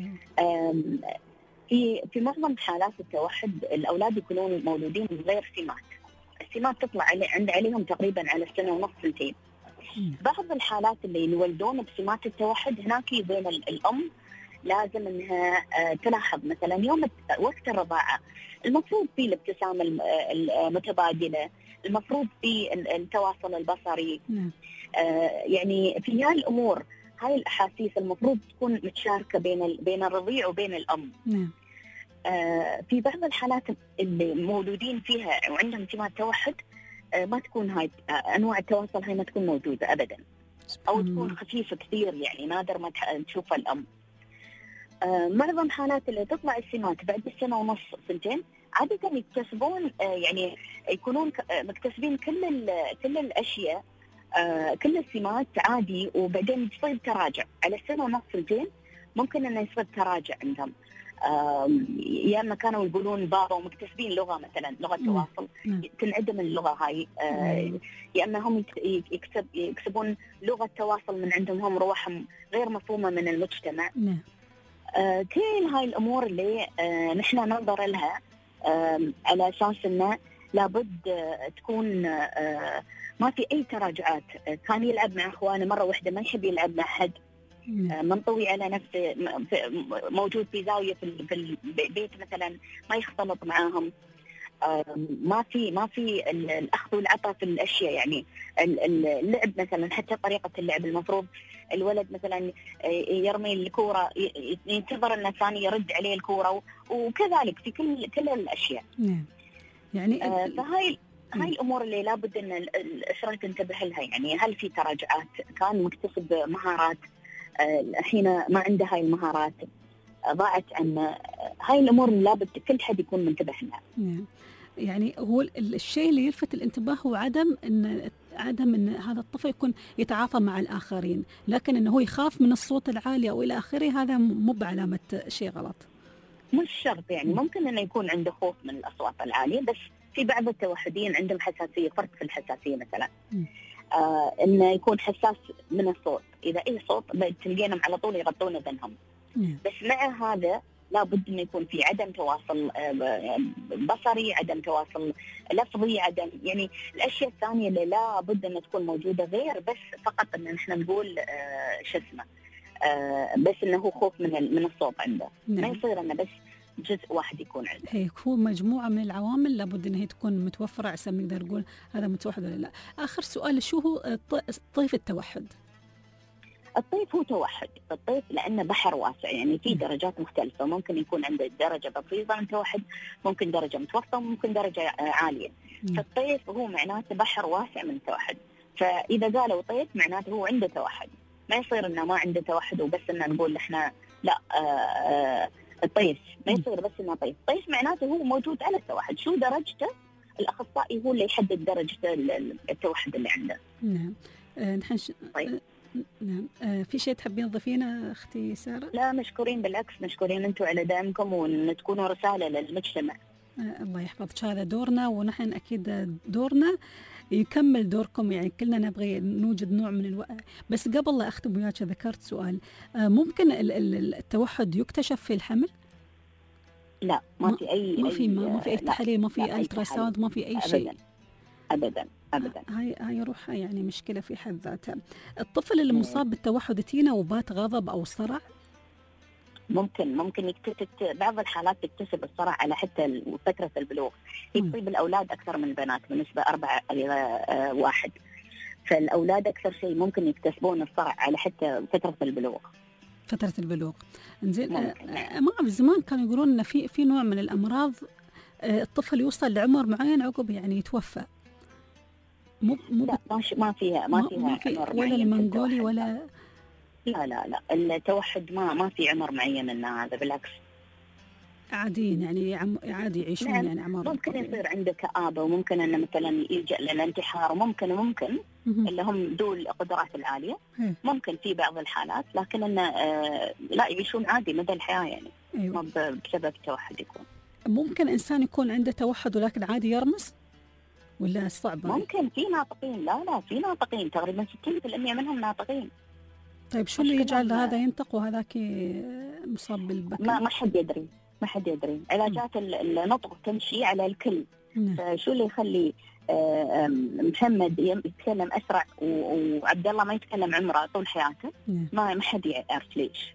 في في معظم حالات التوحد الاولاد يكونون مولودين من غير سمات، السمات تطلع علي عند عليهم تقريبا على سنه ونص سنتين. مم. بعض الحالات اللي يولدون بسمات التوحد هناك بين الام لازم انها تلاحظ مثلا يوم وقت الرضاعه المفروض في الابتسامه المتبادله، المفروض في التواصل البصري. نعم. آه يعني في هاي الامور هاي الأحاسيس المفروض تكون متشاركة بين بين الرضيع وبين الأم. نعم. آه في بعض الحالات اللي مولودين فيها وعندهم سمات توحد آه ما تكون هاي آه أنواع التواصل هاي ما تكون موجودة أبدا، أو تكون خفيفة كثير، يعني نادر ما تشوفها الأم. آه معظم حالات اللي تطلع السمات بعد السنة ونص سنتين عادة يكتسبون آه يعني يكونون مكتسبين كل كل الأشياء آه كل السمات عادي، وبعدين يصير تراجع على السنة ونص سنتين. ممكن انه يصير تراجع عندهم، آه يا اما كانوا يقولون بابا ومكتسبين لغة مثلا لغة تواصل تنعدم اللغة هاي، آه يا اما هم يكسب يكسبون لغة تواصل من عندهم هم روحهم غير مفهومة من المجتمع. آه كل هاي الامور اللي آه نحن ننظر لها آه على اساس انه لابد آه تكون آه ما في أي تراجعات. كان يلعب مع أخوانه مرة واحدة ما يحب يلعب مع حد، منطوي على نفسه، موجود في زاوية في البيت مثلا ما يختلط معاهم، ما في ما في الأخذ والعطاء في الأشياء. يعني اللعب مثلا حتى طريقة اللعب المفروض الولد مثلا يرمي الكورة ينتظر أن الثاني يرد عليه الكورة، وكذلك في كل كل الأشياء. يعني آه فهاي هاي الأمور اللي لابد أن الأسرة تنتبه لها. يعني هل في تراجعات، كان مكتسب مهارات الحين ما عنده هاي المهارات، ضاعت عنا. هاي الأمور اللي لابد كل حد يكون منتبه لها. يعني هو الشيء اللي يلفت الانتباه هو عدم أن عدم أن هذا الطفل يكون يتعاطى مع الآخرين، لكن أنه هو يخاف من الصوت العالي أو إلى آخره، هذا مو بعلامة شيء غلط. مش شرط، يعني ممكن أنه يكون عنده خوف من الأصوات العالية، بس في بعض التوحدين عندهم حساسية، فرق في الحساسية مثلا آه إنه يكون حساس من الصوت، إذا أي صوت تلقينهم على طول يغطون أذنهم. بس مع هذا لابد إنه يكون في عدم تواصل آه بصري، عدم تواصل لفظي، عدم يعني الأشياء الثانية اللي لابد إنها تكون موجودة، غير بس فقط إن نحن نقول آه شو اسمه آه بس إنه هو خوف من من الصوت عنده. ما يصير إنه بس جزء واحد يكون عنده. هي هو مجموعة من العوامل لابد أنها تكون متوفرة عشان نقدر نقول هذا متوحد ولا لا. آخر سؤال، شو هو طيف التوحد؟ الطيف هو توحد. الطيف لأنه بحر واسع، يعني في درجات مختلفة، ممكن يكون عنده درجة بسيطة من توحد، ممكن درجة متوسطة، ممكن درجة عالية. فالطيف هو معناته بحر واسع من التوحد. فإذا قالوا طيف معناته هو عنده توحد، ما يصير إنه ما عنده توحد وبس إنه نقول إحنا لا آآ آآ الطيف، ما يصير بس إنه طيف. طيف معناته هو موجود على التوحد، شو درجته الأخصائي هو اللي يحدد درجة التوحد اللي عنده. نعم. آه نحن ش... طيب. نعم. آه في شيء تحبين تضيفينه أختي سارة؟ لا مشكورين، بالعكس مشكورين أنتم على دعمكم وأن تكونوا رسالة للمجتمع. آه الله يحفظك، هذا دورنا، ونحن أكيد دورنا يكمل دوركم، يعني كلنا نبغي نوجد نوع من الوعي. بس قبل لا أختم وياك ذكرت سؤال، آه ممكن التوحد يكتشف في الحمل؟ لا ما في أي ما في ما, ما في أي تحاليل، ما في ألترا ساوند، ما في أي شيء أبدا أبدا. هاي هاي روحها يعني مشكلة في حد ذاتها. الطفل اللي مصاب بالتوحد تينا وبات غضب أو صرع؟ ممكن ممكن يكتسب بعض الحالات، تكتسب الصرع على حتى فترة البلوغ. هي تصيب الأولاد أكثر من البنات بنسبة أربعة إلى واحد. فالأولاد أكثر شيء ممكن يكتسبون الصرع على حتى فترة البلوغ. فترة البلوغ. إنزين آه ما في زمان كانوا يقولون إن في في نوع من الأمراض آه الطفل يوصل لعمر معين عقب يعني يتوفى. مو مو لا ما فيها ما فيها ما في ولا المنغولي ولا لا لا لا التوحد ما ما في عمر معين إنه هذا، بالعكس عاديين يعني عم عادي يعيشون نعم. يعني عمر ممكن طبيعي. يصير عنده كآبة، وممكن أنه مثلا يلجأ للانتحار، وممكن وممكن اللي هم ذول القدرات العالية هي. ممكن في بعض الحالات، لكن أنه آه لا يعيشون عادي مدى الحياة يعني. أيوة. ما بسبب التوحد يكون. ممكن إنسان يكون عنده توحد ولكن عادي يرمز ولا صعب؟ ممكن في ناطقين، لا لا في ناطقين تقريبا ستين بالمئة منهم ناطقين. طيب شو اللي يجعل هذا ينطق وهذاك مصاب بالبكاء؟ ما ما حد يدري ما حد يدري. علاجات النطق تمشي على الكل. فشو اللي يخلي محمد يتكلم أسرع وعبد الله ما يتكلم عمره طول حياته؟ ما ما حد يعرف ليش.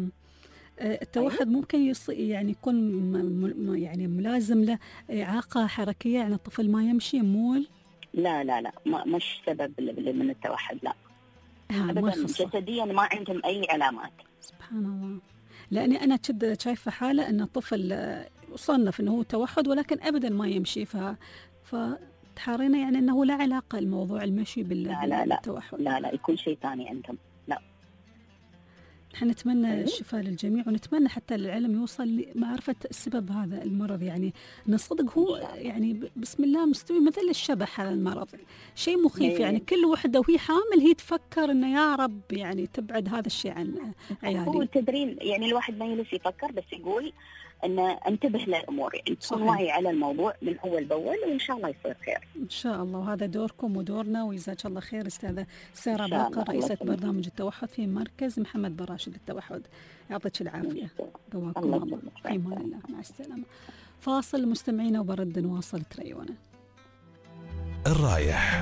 التوحد ممكن يص... يعني يكون م... يعني ملازم له إعاقة حركية، يعني الطفل ما يمشي مول؟ لا لا لا ما مش سبب من التوحد لا. آه ابدا جسديا ما عندهم اي علامات. سبحان الله. لاني انا كنت شايفه حاله ان الطفل صنف انه هو توحد ولكن ابدا ما يمشي، ف فتحارينا يعني انه لا علاقه الموضوع المشي لا لا لا بالتوحد. لا لا يكون شيء ثاني عندهم. لا نحن نتمنى الشفاء للجميع، ونتمنى حتى العلم يوصل لمعرفة سبب هذا المرض. يعني أن الصدق هو يعني بسم الله مستوي مثل الشبح هذا المرض، شيء مخيف. يعني كل وحدة وهي حامل هي تفكر أنه يا رب يعني تبعد هذا الشيء عن عيالي. هو تدرين يعني الواحد ما يجلس يفكر، بس يقول أن انتبه للأمور، يعني تكون واعي على الموضوع من أول بأول، وإن شاء الله يصير خير إن شاء الله. وهذا دوركم ودورنا، وجزاك الله خير أستاذة سارة باقر، رئيسة برنامج التوحد في مركز محمد بن راشد للتوحد. يعطيك العافية، قواكم الله. في أمان الله، مع السلامة. فاصل مستمعينا وبرد نواصل تريونا. الرايح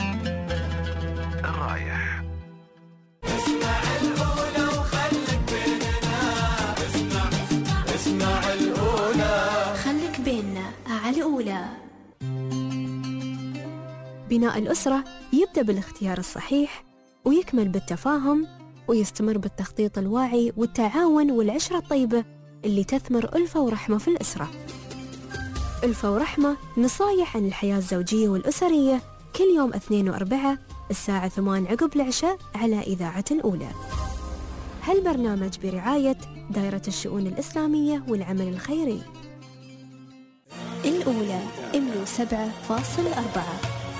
الرايح اسمع الأولى وخليك بيننا، اسمع اسمع الأولى خليك بيننا على الأولى. بناء الأسرة يبدأ بالاختيار الصحيح، ويكمل بالتفاهم، ويستمر بالتخطيط الواعي والتعاون والعشرة الطيبة اللي تثمر ألفة ورحمة في الأسرة. ألفة ورحمة نصايح عن الحياة الزوجية والأسرية كل يوم اثنين وأربعة الساعة ثمان عقب العشاء على إذاعة الأولى. هالبرنامج برعاية دائرة الشؤون الإسلامية والعمل الخيري. الأولى إملو سبعة فاصل أربعة.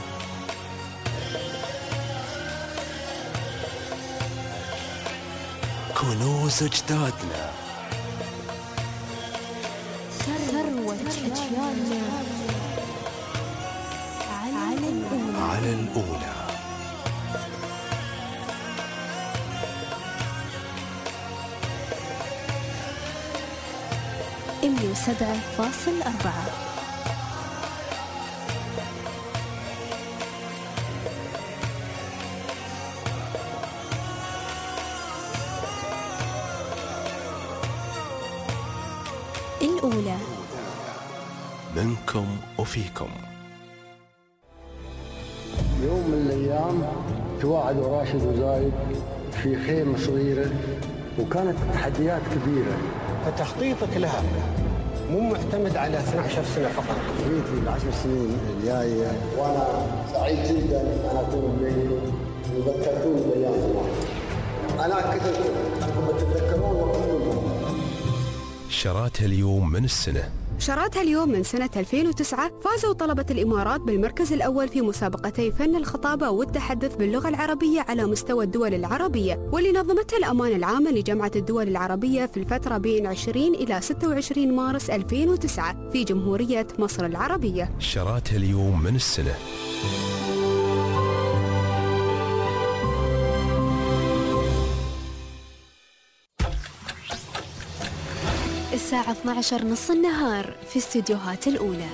كنوز أجدادنا، ثروة أجيالنا على الأولى. على الأولى. إملو سبعة فاصل أربعة. الأولى منكم وفيكم. يوم من الأيام تواعدوا راشد وزايد في خيمة صغيرة، وكانت تحديات كبيرة، فتخطيطك لها مو معتمد على اثنتي عشرة سنة فقط. بيتي العشر سنين الجاية وأنا سعيد جدا أن أكون بينكم، وذكرتوني بأيام زمان. أنا كنت أنكم تتذكرون وقتكم. شراتها اليوم من السنة. شراتها اليوم من سنة ألفين وتسعة فازوا طلبة الإمارات بالمركز الأول في مسابقتي فن الخطابة والتحدث باللغة العربية على مستوى الدول العربية، واللي نظمتها الأمانة العامة لجامعة الدول العربية في الفترة بين عشرين إلى ستة وعشرين مارس ألفين وتسعة في جمهورية مصر العربية. شراتها اليوم من السنة. الساعة اثني عشر نص النهار في استديوهات الأولى.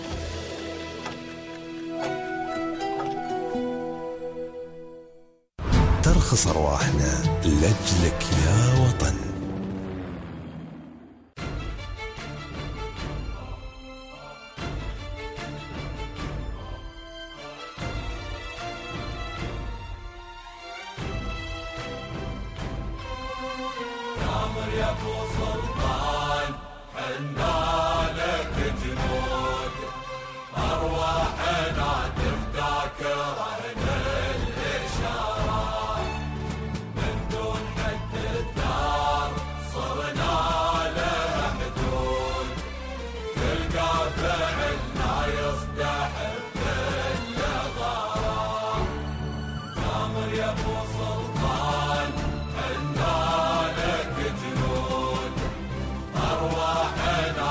ترخص أرواحنا لأجلك يا وطن. تامر يا ابو سلطان، حنا لك جنود، أرواحنا تفداك رهن الإشارة، من دون حد الدار صرنا لها حدود، تلقى فعلنا يصدح بكل غارة. تامر يا ابو سلطان، حنا لك جنود، أرواحنا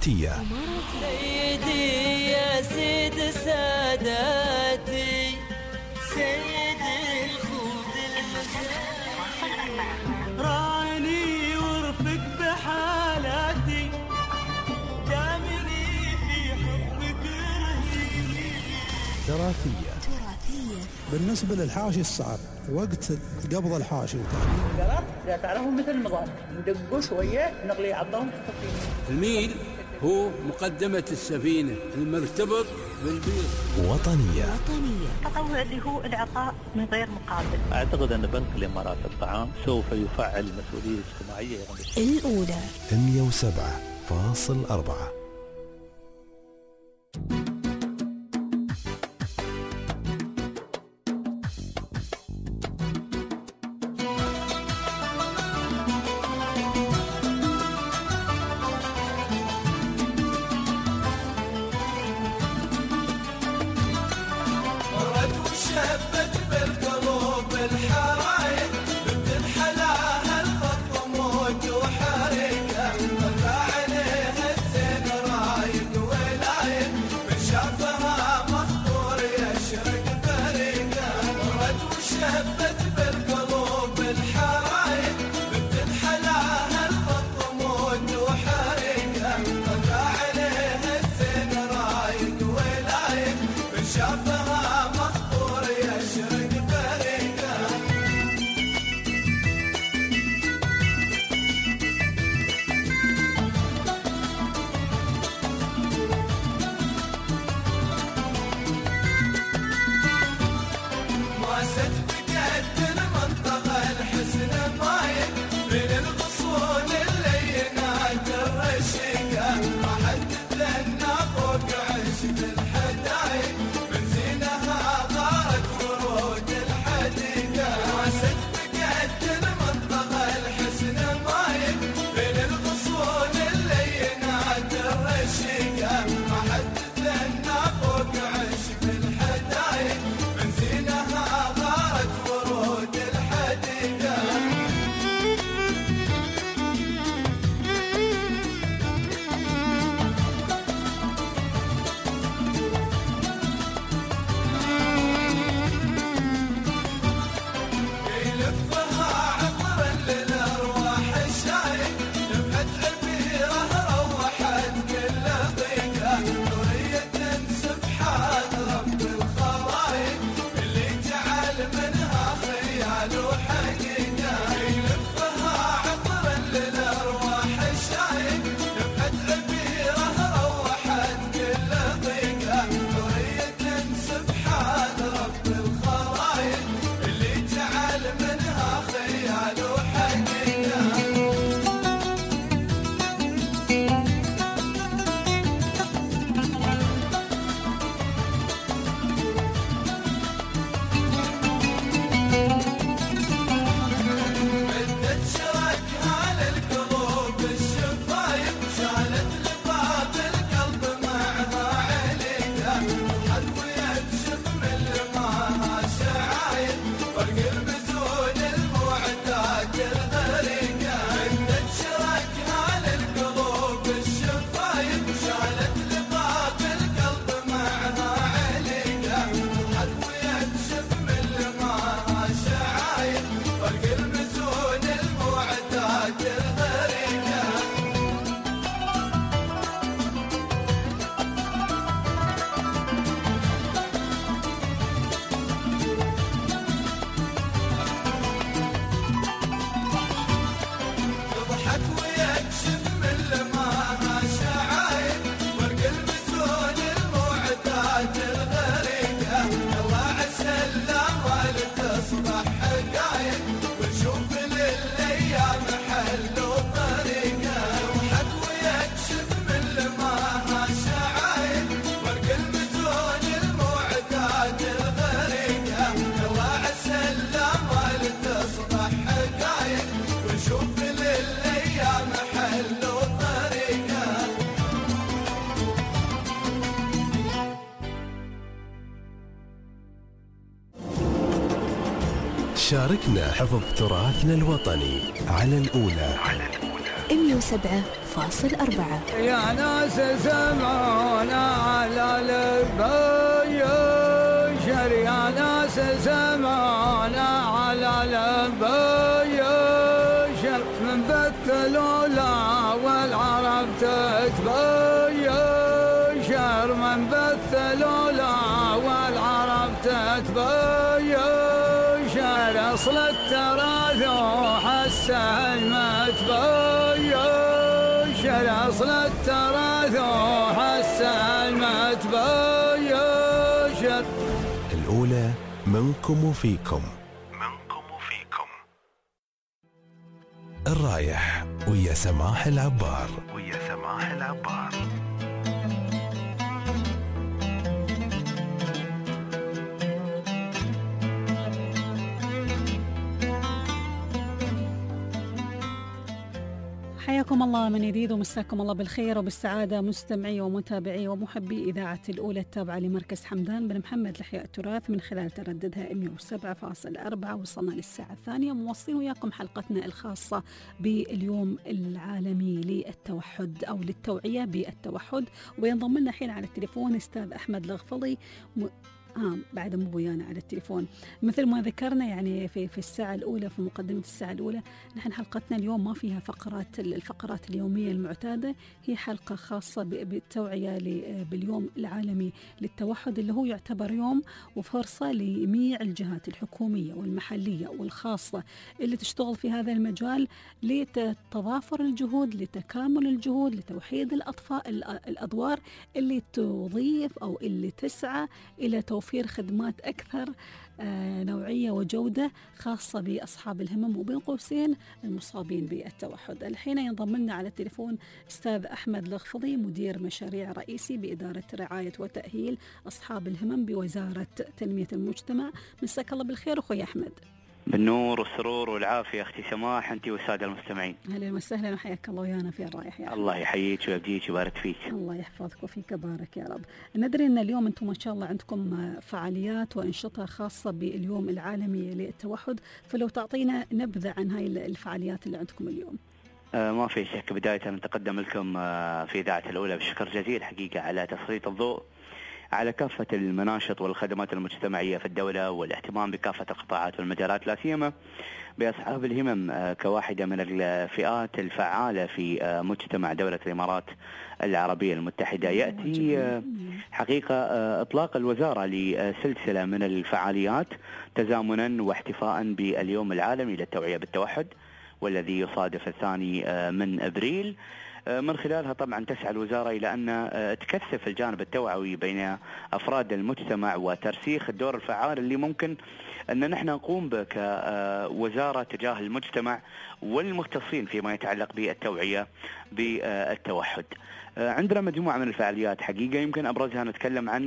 الإماراتية. سيدي يا سيد ساداتي سيد الخوض المساء راني ورفق بحالاتي دامني في حبك رهيني. تراثية. بالنسبة للحاشي الصعب وقت قبض الحاشي قرأت إذا تعرفون مثل النظام ندقوا شوية نغلي عضهم. الميل هو مقدمة السفينة المرتبط بالبيض. وطنية. وطنية التطوع اللي هو العطاء من غير مقابل. أعتقد أن بنك الإمارات الطعام سوف يفعل المسؤولية الاجتماعية الأولى مئة وسبعة فاصل أربعة. شبت بالقلوب الحرايق بتنحلاها الخط موت وحريقة طلع عليها الزين رايق ولايق من شافها مخطور يشرق فريقة رد وشبت بالقلوب الحرايق بتنحلاها الخط موت وحريقة طلع عليها الزين رايق ولايق من شافها شاركنا حفظ تراثنا الوطني على الأولى. على الأولى. مئة وسبعة فاصل أربعة. يا ناس سمعونا على البيشر، يا ناس سمعونا على البيشر، من بث الأولى والعرب تتبيشر، من بث الأولى والعرب تتبيشر، أصل التراث وحسن ما تبيشر، أصل التراث وحسن ما تبيشر. الأولى منكم وفيكم. الرايح ويا سماح العبار. ويا سماح العبار. حياكم الله من جديد ومساكم الله بالخير وبالسعادة مستمعي ومتابعي ومحبي إذاعة الأولى التابعة لمركز حمدان بن محمد لإحياء التراث من خلال ترددها مئة وسبعة فاصلة أربعة. وصلنا للساعة الثانية موصلين وياكم حلقتنا الخاصة باليوم العالمي للتوحد أو للتوعية بالتوحد. وينضم لنا الحين على التليفون أستاذ أحمد الغفلي م... آه بعد مو ويانا على التليفون. مثل ما ذكرنا يعني في في الساعة الأولى، في مقدمة الساعة الأولى، نحن حلقتنا اليوم ما فيها فقرات الفقرات اليومية المعتادة، هي حلقة خاصة بالتوعية باليوم العالمي للتوحد، اللي هو يعتبر يوم وفرصة لجميع الجهات الحكومية والمحلية والخاصة اللي تشتغل في هذا المجال لتضافر الجهود، لتكامل الجهود، لتوحيد الأطفاء الأدوار اللي تضيف أو اللي تسعى إلى توفير توفير خدمات أكثر نوعية وجودة خاصة بأصحاب الهمم وبين قوسين المصابين بالتوحد. الحين ينضم لنا على التليفون أستاذ أحمد الغفلي، مدير مشاريع رئيسي بإدارة رعاية وتأهيل أصحاب الهمم بوزارة تنمية المجتمع. مساك الله بالخير أخوي أحمد. بالنور والسرور والعافية أختي سماح، أنت والسادة المستمعين. أهلا وسهلا وحياك الله ويانا في الرايح يا الله يحييك ويبديك ويبارك فيك. الله يحفظك وفيك بارك يا رب. ندري أن اليوم أنتم ما شاء الله عندكم فعاليات وأنشطة خاصة باليوم العالمي للتوحد، فلو تعطينا نبذة عن هاي الفعاليات اللي عندكم اليوم. آه ما في شك، بداية نتقدم لكم آه في إذاعة الأولى بالشكر جزيل حقيقة على تسليط الضوء على كافة المناشط والخدمات المجتمعية في الدولة، والاهتمام بكافة القطاعات والمجالات، لا سيما بأصحاب الهمم كواحدة من الفئات الفعالة في مجتمع دولة الإمارات العربية المتحدة. يأتي حقيقة إطلاق الوزارة لسلسلة من الفعاليات تزامنا واحتفاء باليوم العالمي للتوعية بالتوحد، والذي يصادف الثاني من أبريل. من خلالها طبعا تسعى الوزارة إلى أن تكثف الجانب التوعوي بين أفراد المجتمع وترسيخ الدور الفعال اللي ممكن أن نحن نقوم به كوزارة تجاه المجتمع والمختصين فيما يتعلق بالتوعية بالتوحد. عندنا مجموعة من الفعاليات حقيقة، يمكن أبرزها نتكلم عن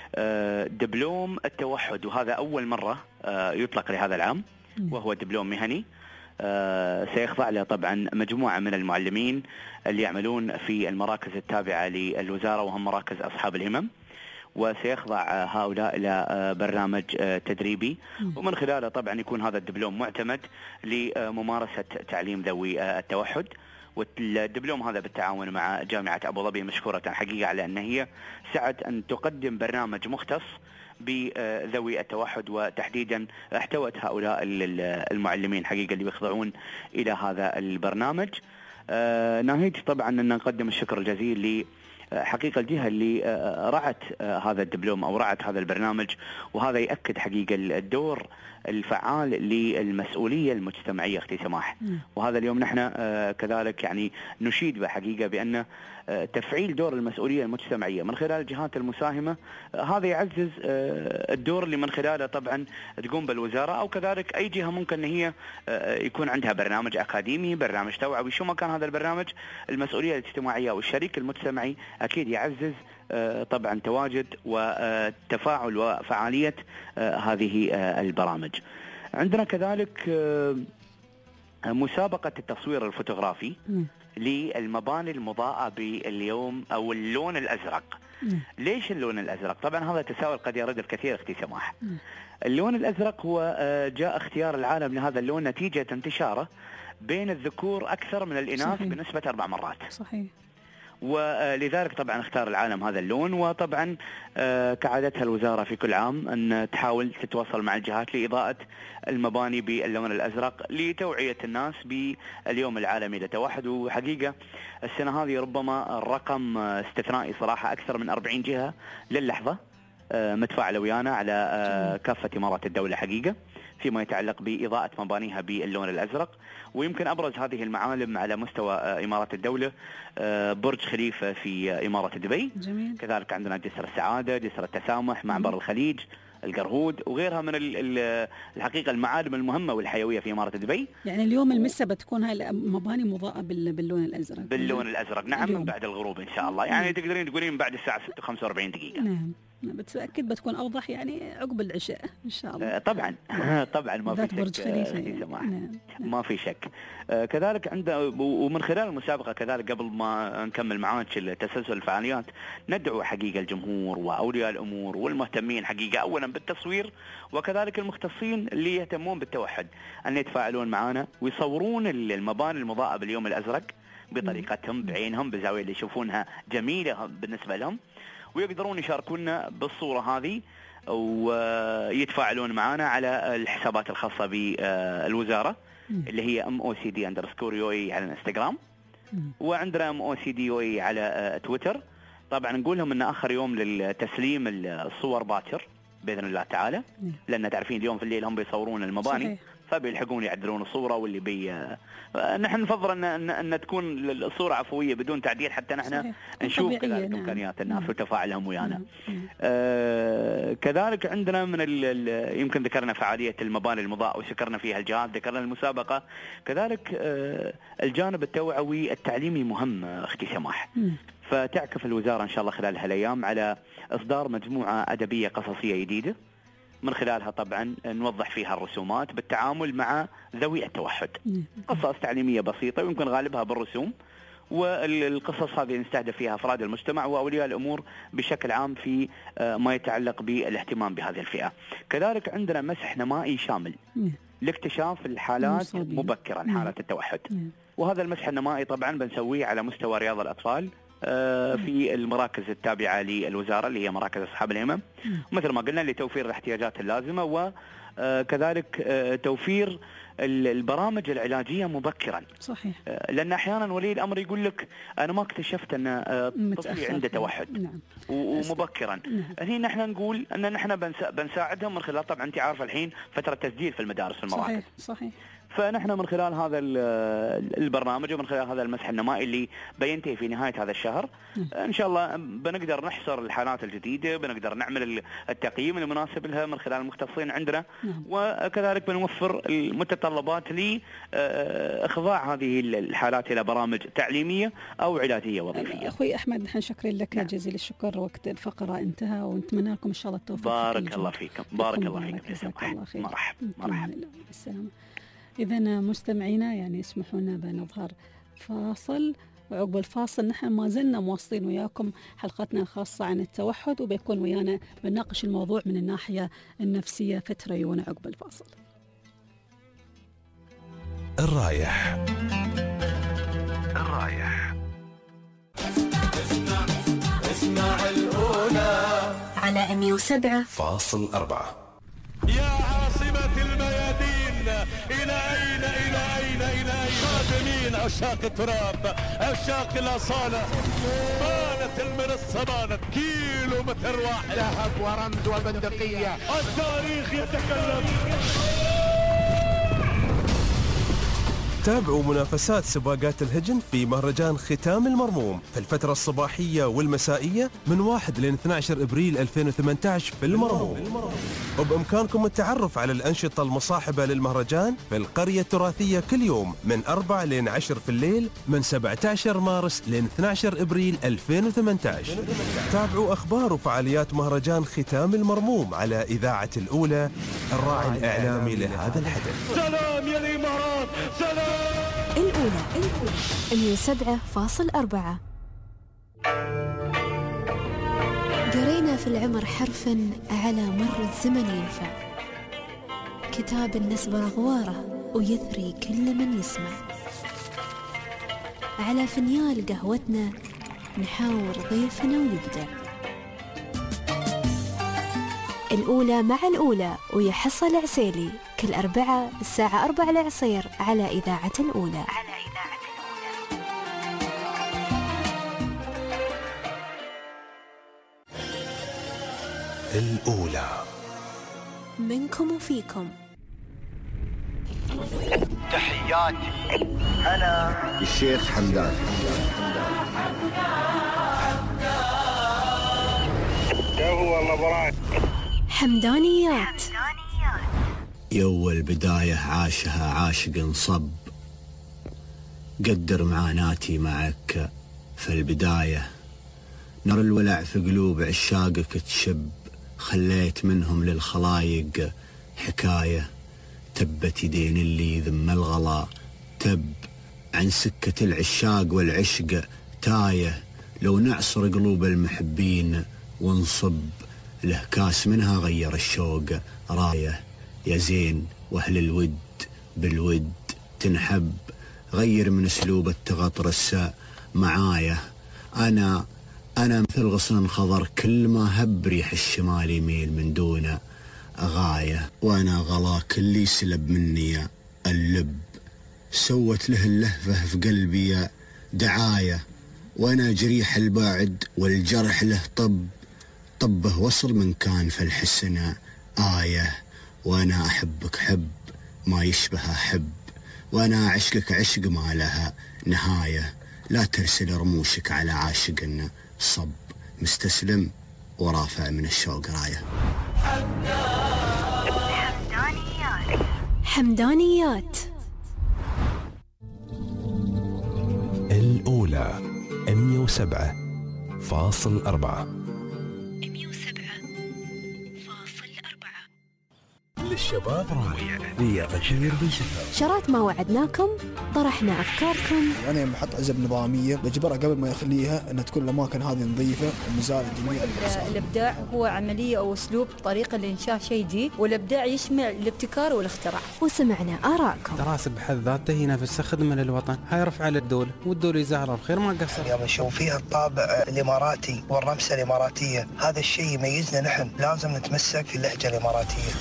دبلوم التوحد، وهذا أول مرة يطلق لهذا العام، وهو دبلوم مهني سيخضع له طبعا مجموعة من المعلمين اللي يعملون في المراكز التابعة للوزارة، وهم مراكز أصحاب الهمم، وسيخضع هؤلاء إلى برنامج تدريبي، ومن خلاله طبعا يكون هذا الدبلوم معتمد لممارسة تعليم ذوي التوحد. والدبلوم هذا بالتعاون مع جامعة أبو ظبي مشكورة حقيقة على أن هي سعت أن تقدم برنامج مختص بذوي التوحد، وتحديدا احتوت هؤلاء المعلمين حقيقة اللي بيخضعون إلى هذا البرنامج. ناهيك طبعا أن نقدم الشكر الجزيل لحقيقة الجهة اللي رعت هذا الدبلوم أو رعت هذا البرنامج، وهذا يأكد حقيقة الدور الفعال للمسؤولية المجتمعية اختي سماح. وهذا اليوم نحن كذلك يعني نشيد بحقيقة بأن تفعيل دور المسؤولية المجتمعية من خلال الجهات المساهمة، هذا يعزز الدور اللي من خلاله طبعا تقوم بالوزارة، أو كذلك أي جهة ممكن أن هي يكون عندها برنامج أكاديمي، برنامج توعوي، شو ما كان هذا البرنامج، المسؤولية الاجتماعية والشريك المجتمعي أكيد يعزز طبعا تواجد وتفاعل وفعالية هذه البرامج. عندنا كذلك مسابقة التصوير الفوتوغرافي للمباني المضاءة باليوم أو اللون الأزرق. ليش اللون الأزرق؟ طبعا هذا تساؤل قد يرد الكثير اختي سماح. اللون الأزرق هو جاء اختيار العالم لهذا اللون نتيجة انتشاره بين الذكور أكثر من الإناث صحيح. بنسبة أربع مرات. صحيح. ولذلك طبعا اختار العالم هذا اللون. وطبعا كعادتها الوزارة في كل عام أن تحاول تتواصل مع الجهات لإضاءة المباني باللون الأزرق لتوعية الناس باليوم العالمي للتوحد. وحقيقة السنة هذه ربما الرقم استثنائي صراحة، أكثر من أربعين جهة للحظة متفاعلة ويانا على كافة إمارات الدولة حقيقة فيما يتعلق بإضاءة مبانيها باللون الأزرق. ويمكن أبرز هذه المعالم على مستوى إمارات الدولة برج خليفة في إمارة دبي. جميل. كذلك عندنا جسر السعادة، جسر التسامح، معبر الخليج، القرهود، وغيرها من الحقيقة المعالم المهمة والحيوية في إمارة دبي. يعني اليوم المسا بتكون هاي المباني مضاءة باللون الأزرق. باللون الأزرق نعم اليوم. من بعد الغروب إن شاء الله، يعني تقدرين تقولين بعد الساعة ستة وخمسة وأربعين دقيقة. نعم. بتأكد بتكون أوضح يعني عقب العشاء إن شاء الله. طبعا طبعا ما في شك. برج خليفة يعني. نعم. ما في شك. كذلك عند ومن خلال المسابقة كذلك قبل ما نكمل معاك تسلسل الفعاليات ندعو حقيقة الجمهور وأولياء الأمور والمهتمين حقيقة أولا بالتصوير وكذلك المختصين اللي يهتمون بالتوحد أن يتفاعلون معنا ويصورون المباني المضاءة باليوم الأزرق بطريقتهم بعينهم بزاوية اللي يشوفونها جميلة بالنسبة لهم، ويقدرون يشاركونا بالصورة هذه ويتفاعلون معنا على الحسابات الخاصة بالوزارة اللي هي ام او سي دي اندرسكور يو اي على الانستغرام، وعندنا ام او سي دي يو اي على تويتر. طبعا نقول لهم ان اخر يوم للتسليم الصور باكر باذن الله تعالى، لان تعرفين اليوم في الليل هم بيصورون المباني صحيح. فبيلحقون يعدلون الصورة واللي بي نحن نفضل ان ان تكون الصورة عفوية بدون تعديل حتى نحن صحيح. نشوف كذلك نعم. امكانيات الناس وتفاعلهم ويانا. آه كذلك عندنا من يمكن ذكرنا فعالية المباني المضاءة وشكرنا فيها الجهات، ذكرنا المسابقة كذلك. آه الجانب التوعوي التعليمي مهم اختي سماح، فتعكف الوزارة ان شاء الله خلال هالايام على اصدار مجموعة ادبية قصصية جديدة من خلالها طبعا نوضح فيها الرسومات بالتعامل مع ذوي التوحد. قصص تعليمية بسيطة ويمكن غالبها بالرسوم، والقصص هذه نستهدف فيها أفراد المجتمع وأولياء الأمور بشكل عام في ما يتعلق بالاهتمام بهذه الفئة. كذلك عندنا مسح نمائي شامل لاكتشاف الحالات مبكرا حالات التوحد، وهذا المسح النمائي طبعا بنسويه على مستوى رياض الأطفال في المراكز التابعة للوزارة اللي هي مراكز أصحاب الهمم، مثل ما قلنا لتوفير الاحتياجات اللازمة وكذلك توفير البرامج العلاجية مبكرا. صحيح. لأن أحيانا ولي الأمر يقول لك أنا ما اكتشفت أن طفلي عنده توحد نعم. ومبكرا. نعم. هنا نحن نقول أن نحن بنساعدهم من خلال طبعا أنت عارفة الحين فترة تسجيل في المدارس في المراكز. صحيح. صحيح. فنحن من خلال هذا البرنامج ومن خلال هذا المسح النمائي اللي بينتهي في نهاية هذا الشهر إن شاء الله بنقدر نحصر الحالات الجديدة، بنقدر نعمل التقييم المناسب لها من خلال المختصين عندنا، وكذلك بنوفر المتطلبات لإخضاع هذه الحالات إلى برامج تعليمية أو علاجية وظيفية. أخوي أحمد نحن شكرا لك نعم. جزيل الشكر، وقت الفقرة انتهى ونتمنى لكم إن شاء الله التوفيق. بارك الله فيكم. بارك الله فيكم. مرحبا مرحبا. بالسلامة. إذا مستمعينا يعني اسمحوا لنا بنظهر فاصل، وعقب الفاصل نحن ما زلنا مواصلين وياكم حلقتنا الخاصة عن التوحد، وبيكون ويانا بنناقش الموضوع من الناحية النفسية. فتريونا عقب الفاصل. الرايح الرايح اسمع اسمع الأولى على مية وسبعة فاصل أربعة. يا عاصمة الميادين إلى أين إلى أين إلى أين قادمين عشاق التراب عشاق الأصالة. بانت المنصة بانت كيلو متر واحد ذهب ورمز وبندقية. التاريخ يتكلم. تابعوا منافسات سباقات الهجن في مهرجان ختام المرموم في الفترة الصباحية والمسائية من واحد إلى اثني عشر إبريل ألفين وثمانية عشر في المرموم. وبإمكانكم التعرف على الأنشطة المصاحبة للمهرجان في القرية التراثية كل يوم من أربعة إلى عشرة في الليل من سبعة عشر مارس إلى اثني عشر إبريل ألفين وثمانية عشر. تابعوا أخبار وفعاليات مهرجان ختام المرموم على إذاعة الأولى، الراعي الإعلامي لهذا الحدث. سلام يا الإمارات، سلام. الأولى الأولى مية وسبعة فاصل أربعة. قرينا في العمر حرفا على مر الزمن ينفع، كتاب النسبة غواره ويثري كل من يسمع. على فنيال قهوتنا نحاور ضيفنا ويبدع. الأولى مع الأولى ويا حصة العسيلي كل أربعة الساعة أربعة العصير على إذاعة الأولى. على إذاعة الأولى. الأولى منكم وفيكم. تحياتي أنا الشيخ حمدان. هو المباراه حمدانيات. يول بداية عاشها عاشق صب، قدر معاناتي معك في البداية، نر الولع في قلوب عشاقك تشب، خليت منهم للخلايق حكاية، تبت يدين اللي ذم الغلا تب، عن سكة العشاق والعشق تايه، لو نعصر قلوب المحبين ونصب، له كاس منها غير الشوق رايه، يا زين واهل الود بالود تنحب، غير من اسلوب التغطرس معايا، انا انا مثل غصن خضر كل ما هب ريح الشمال يميل من دونه غايه، وانا غلاك اللي سلب مني اللب، سوت له اللهفه في قلبي دعايه، وانا جريح الباعد والجرح له طب، طبه وصل من كان في الحسن آية، وأنا أحبك حب ما يشبه حب، وأنا عشقك عشق ما لها نهاية، لا ترسل رموشك على عاشق صب، مستسلم ورافع من الشوق راية. حمدانيات. حمدانيات. الأولى مية وسبعة فاصل أربعة. للشباب راية ويا غدير بن شفا. شرات ما وعدناكم، طرحنا أفكاركم. أنا يعني بحط عزب نظامية بجبرها قبل ما يخليها أن تكون الأماكن هذه نظيفة ومزال جميع الأقسام. الإبداع هو عملية أو أسلوب طريقة لإنشاء شيء جديد، والإبداع يشمل الابتكار والاختراع. وسمعنا آراءكم. دراسة بحد ذاته هي نفسها خدمة للوطن، هاي رفعة للدولة، والدولة يزعرها بخير ما قصر. اليوم نشوف فيها الطابع الإماراتي والرمسة الإماراتية، هذا الشيء يميزنا نحن، لازم نتمسك في اللهجة الإماراتية.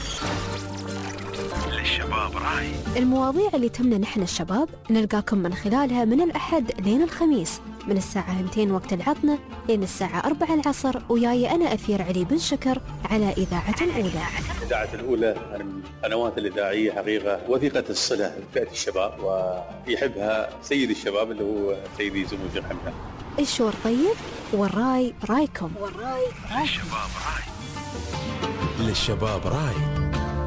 للشباب راي. المواضيع اللي تهمنا نحن الشباب نلقاكم من خلالها من الأحد لين الخميس من الساعة اثنتين وقت العطنة لين الساعة أربعة العصر، وياي أنا أثير علي بن شكر على إذاعة الأولى. إذاعة الأولى من القنوات الإذاعية حقيقة وثيقة الصلة بفئة الشباب، ويحبها سيد الشباب اللي هو سيدي سمو الشيخ حمدان. الشور طيب والراي رايكم. والراي رايكم. للشباب راي. للشباب راي.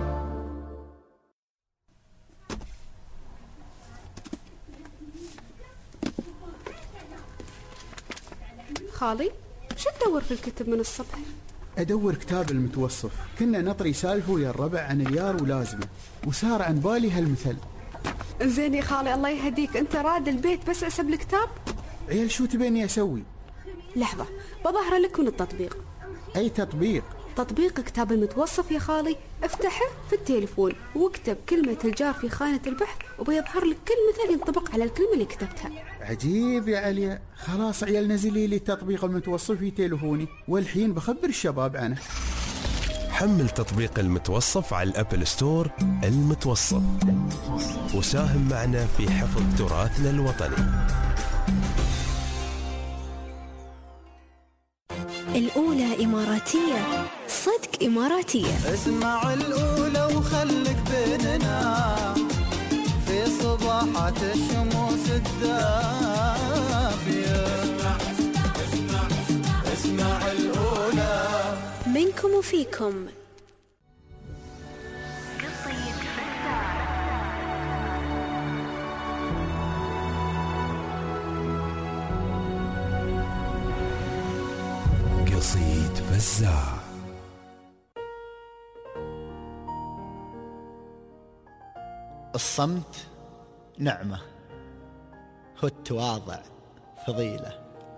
خالي شو تدور في الكتب من الصبح؟ أدور كتاب المتوصف، كنا نطري سالفه ويا الربع عن اليار ولازمه، وسار عن بالي هالمثل. زين يا خالي الله يهديك، أنت راد البيت بس أسب الكتاب؟ عيال شو تبيني أسوي؟ لحظة بظهر لك من التطبيق. أي تطبيق؟ تطبيق كتاب المتوصف يا خالي، افتحه في التليفون واكتب كلمة الجار في خانة البحث وبيظهر لك كل مثل ينطبق على الكلمة اللي كتبتها. عجيب يا عليا، خلاص عيال نزلي لي تطبيق المتوصف في تليفوني، والحين بخبر الشباب عنه. حمل تطبيق المتوصف على الأبل ستور. المتوصف، وساهم معنا في حفظ تراثنا الوطني. الأولى إماراتية، صدق إماراتية. اسمع الأولى وخلك بيننا في صباحات الشموس الدافية. اسمع اسمع اسمع الأولى. منكم وفيكم. قصيد فزاع. الصمت نعمة، هو التواضع فضيلة،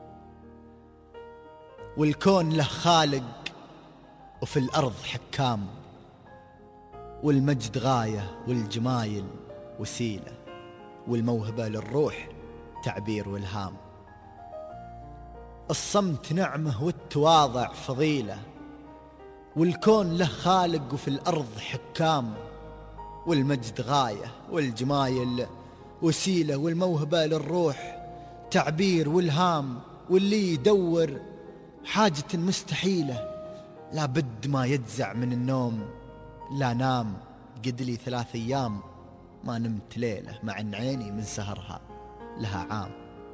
والكون له خالق وفي الأرض حكام، والمجد غاية والجمايل وسيلة، والموهبة للروح تعبير والهام. الصمت نعمة والتواضع فضيلة، والكون له خالق وفي الأرض حكام. والمجد غاية والجمايل وسيلة، والموهبة للروح تعبير والهام. واللي يدور حاجة مستحيلة لابد ما يجزع من النوم. لا نام قد لي ثلاث أيام ما نمت ليلة، مع أن عيني من سهرها لها عام.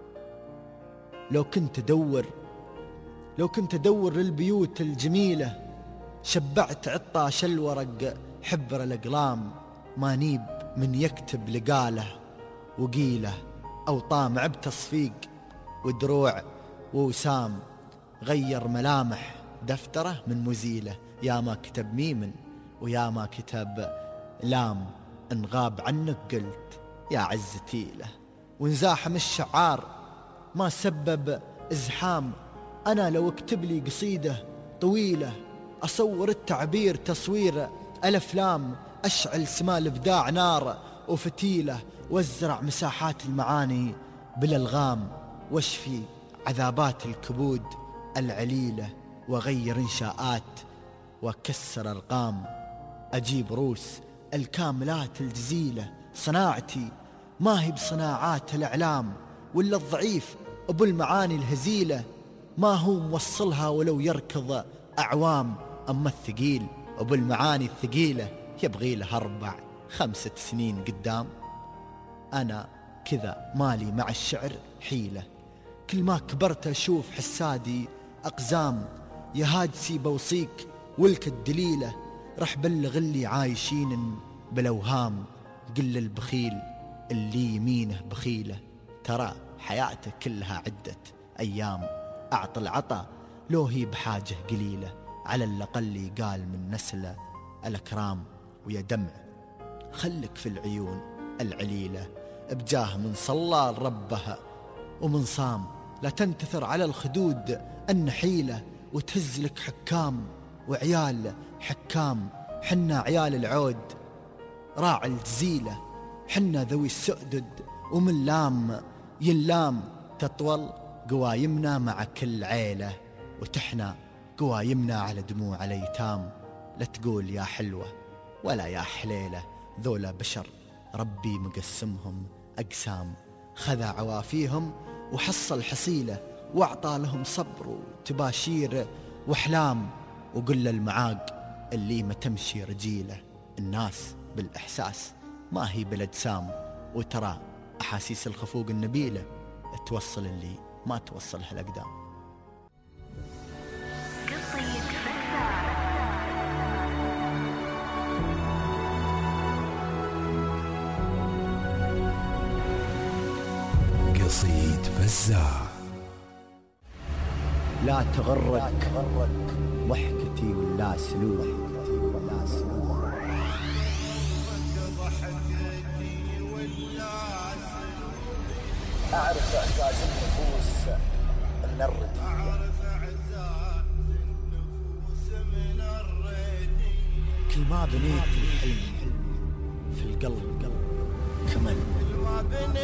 لو كنت أدور لو كنت أدور للبيوت الجميلة، شبعت عطاش الورق حبر الأقلام. ما نيب من يكتب لقاله وقيله، أو طامع بتصفيق ودروع ووسام. غير ملامح دفتره من مزيله، يا ما كتب ميم ويا ما كتب لام. إن غاب عنك قلت يا عزتي له، وانزاحم الشعار ما سبب ازحام. أنا لو اكتب لي قصيدة طويلة، أصور التعبير تصوير الأفلام. أشعل سما الإبداع نار وفتيلة، وازرع مساحات المعاني بالألغام. واشفي عذابات الكبود العليلة، وغير إنشاءات وكسر أرقام. أجيب روس الكاملات الجزيلة، صناعتي ما هي بصناعات الإعلام. ولا الضعيف أبو المعاني الهزيلة، ما هو موصلها ولو يركض أعوام. أما الثقيل أبو المعاني الثقيلة، يبغي له أربع خمسة سنين قدام. أنا كذا مالي مع الشعر حيلة، كل ما كبرت أشوف حسادي أقزام. يا هاجسي بوصيك ولك الدليلة، رح بلغ اللي عايشين بالأوهام. قل البخيل اللي يمينه بخيلة، ترى حياته كلها عدة أيام. أعطى العطا لو هي بحاجة قليلة، على الأقل قال من نسل الأكرام. ويا دمع خلك في العيون العليلة، بجاه من صلى ربها ومن صام. لا تنتثر على الخدود النحيلة، وتهزلك حكام وعيال حكام. حنا عيال العود راعي الجزيلة، حنا ذوي السؤدد ومن لام يلام. تطول قوايمنا مع كل عيلة، وتحنى قوايمنا على دموع الأيتام. لا تقول يا حلوة ولا يا حليلة، ذولا بشر ربي مقسمهم أقسام. خذا عوافيهم وحصل حصيلة، واعطى لهم صبر وتباشير وأحلام. وقل المعاق اللي ما تمشي رجيلة، الناس بالإحساس ما هي بالأجسام. وترى أحاسيس الخفوق النبيلة توصل اللي ما توصلها الأقدام. قصيد فزاع. لا تغرك ضحكتي ولا سلوك، أعرف إعزاز النفوس من الردية، كل ما بنيت الحلم في القلب كمل. كل ما بنيت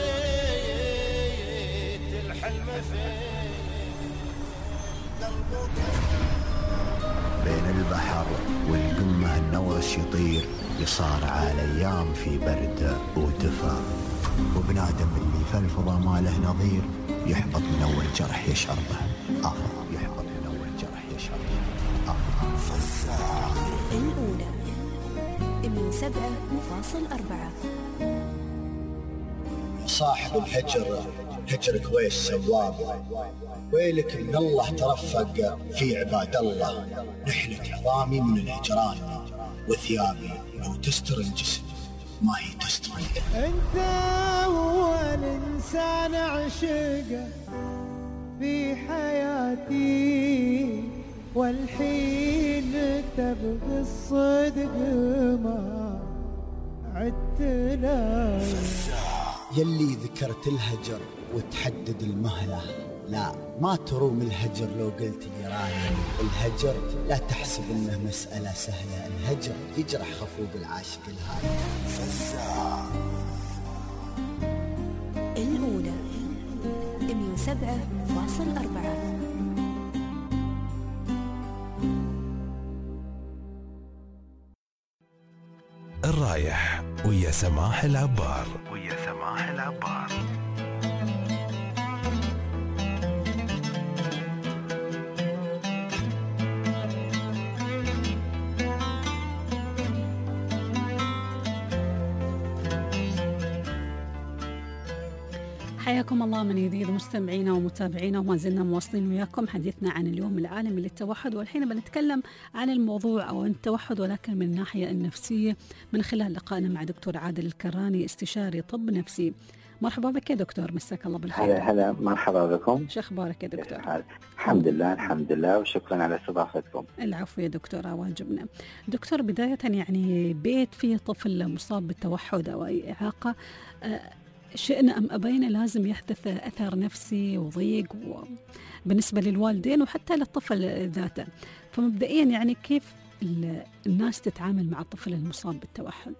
الحلم في القلب بين البحر والقمة النورش يطير، يصارع الأيام في برد ودفا. وبنادم اللي في الفضا ما له نظير، يحبط من أول جرح يشعر به آخر، يحبط من أول جرح يشعر به آخر. فزاع الأولى من سبعة فاصل أربعة. صاحب الهجر هجرك ويش سواب، ويلك من الله ترفق في عباد الله. نحلك عظامي من الهجران، وثيابي لو تستر الجسم ما هي تستر. انت اول انسان عشقه في حياتي، والحين تبغي الصدق ما عدت له. يلي ذكرت الهجر وتحدد المهلة، لا ما تروم الهجر لو قلت لي راني. الهجر لا تحسب انه مسألة سهلة، الهجر يجرح خفوق العاشق الهادي. فزاع سبعة فاصل أربعة. الرايح ويا سماح العبار ويا سماح العبار. حياكم الله من جديد مستمعينا ومتابعينا، وما زلنا مواصلين وياكم حديثنا عن اليوم العالمي للتوحد، والحين بنتكلم عن الموضوع أو التوحد ولكن من الناحية النفسية من خلال لقائنا مع دكتور عادل الكراني استشاري طب نفسي. مرحبا بك يا دكتور، مساك الله بالخير. هلا هلا، مرحبا بكم. شو اخبارك يا دكتور؟ الحمد لله الحمد لله وشكرا على استضافتكم. العفو يا دكتورة، واجبنا. دكتور، بداية يعني بيت فيه طفل مصاب بالتوحد أو أي إعاقة، شئنا أم أبينا لازم يحدث أثر نفسي وضيق بالنسبة للوالدين وحتى للطفل ذاته. فمبدئيا يعني كيف الناس تتعامل مع الطفل المصاب بالتوحد؟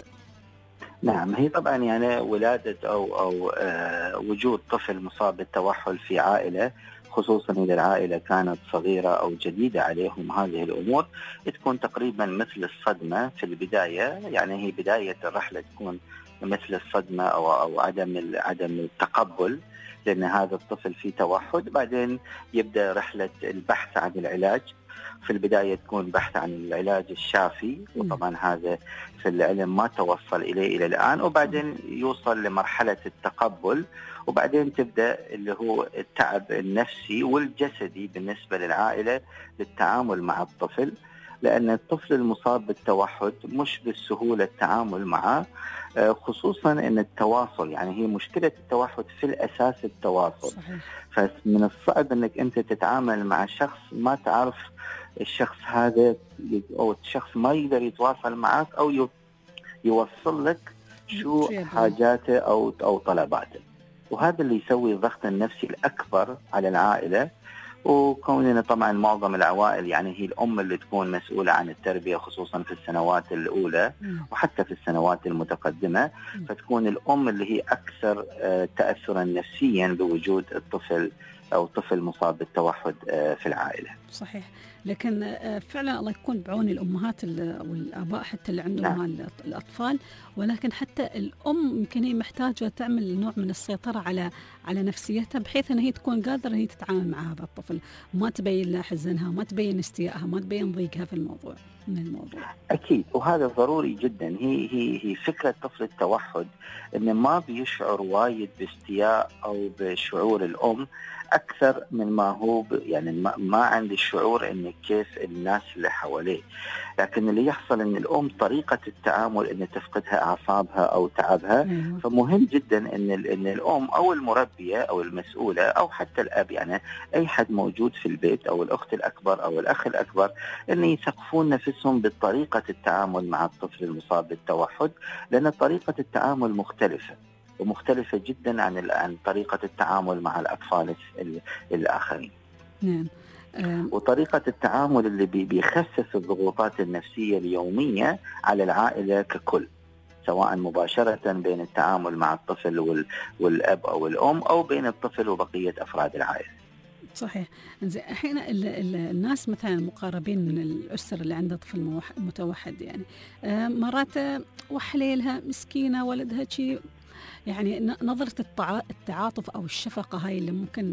نعم، هي طبعا يعني ولادة أو أو آه وجود طفل مصاب بالتوحد في عائلة، خصوصا إذا العائلة كانت صغيرة أو جديدة عليهم هذه الأمور، تكون تقريبا مثل الصدمة في البداية. يعني هي بداية الرحلة تكون مثل الصدمة أو أو عدم عدم التقبل لأن هذا الطفل فيه توحد. بعدين يبدأ رحلة البحث عن العلاج. في البداية تكون بحث عن العلاج الشافي، وطبعا هذا في العلم ما توصل إليه إلى الآن. وبعدين يوصل لمرحلة التقبل، وبعدين تبدأ اللي هو التعب النفسي والجسدي بالنسبة للعائلة للتعامل مع الطفل، لأن الطفل المصاب بالتوحد مش بالسهولة التعامل معه، خصوصا أن التواصل، يعني هي مشكلة التوحد في الأساس التواصل. صحيح. فمن الصعب أنك أنت تتعامل مع شخص ما تعرف الشخص هذا أو الشخص ما يقدر يتواصل معك أو يوصل لك شو حاجاته أو أو طلباته، وهذا اللي يسوي الضغط النفسي الأكبر على العائلة. وكوننا طبعا معظم العوائل يعني هي الأم اللي تكون مسؤولة عن التربية خصوصا في السنوات الأولى وحتى في السنوات المتقدمة، فتكون الأم اللي هي أكثر تأثرا نفسيا بوجود الطفل أو طفل مصاب بالتوحد في العائلة. صحيح، لكن فعلا الله يكون بعون الأمهات والآباء حتى اللي عندهم نعم. الأطفال، ولكن حتى الأم يمكن هي محتاجة تعمل نوع من السيطرة على على نفسيتها، بحيث أن هي تكون قادرة هي تتعامل مع هذا الطفل، ما تبين له حزنها، ما تبين استيائها، ما تبين ضيقها في الموضوع من الموضوع. أكيد، وهذا ضروري جدا. هي هي هي فكرة طفل التوحد إنه ما بيشعر وايد باستياء أو بشعور الأم أكثر من ما هو يعني ما, ما عند الشعور إن كيف الناس اللي حواليه. لكن اللي يحصل إن الأم طريقة التعامل إن تفقدها أعصابها أو تعبها. مم. فمهم جدا إن إن الأم أو المربية أو المسؤولة أو حتى الأب، يعني أي حد موجود في البيت أو الأخت الأكبر أو الأخ الأكبر، إن يثقفون نفسهم بطريقة التعامل مع الطفل المصاب بالتوحد، لأن طريقة التعامل مختلفة ومختلفة جدا عن عن طريقة التعامل مع الأطفال الآخرين. نعم. وطريقة التعامل اللي بيخفف الضغوطات النفسية اليومية على العائلة ككل، سواء مباشرة بين التعامل مع الطفل والأب أو الأم أو بين الطفل وبقية أفراد العائلة. صحيح. زين، الحين الناس مثلا المقاربين من الأسر اللي عنده طفل متوحد، يعني مرات وحليلها مسكينة ولدها شيء، يعني نظرة التعاطف أو الشفقة هاي اللي ممكن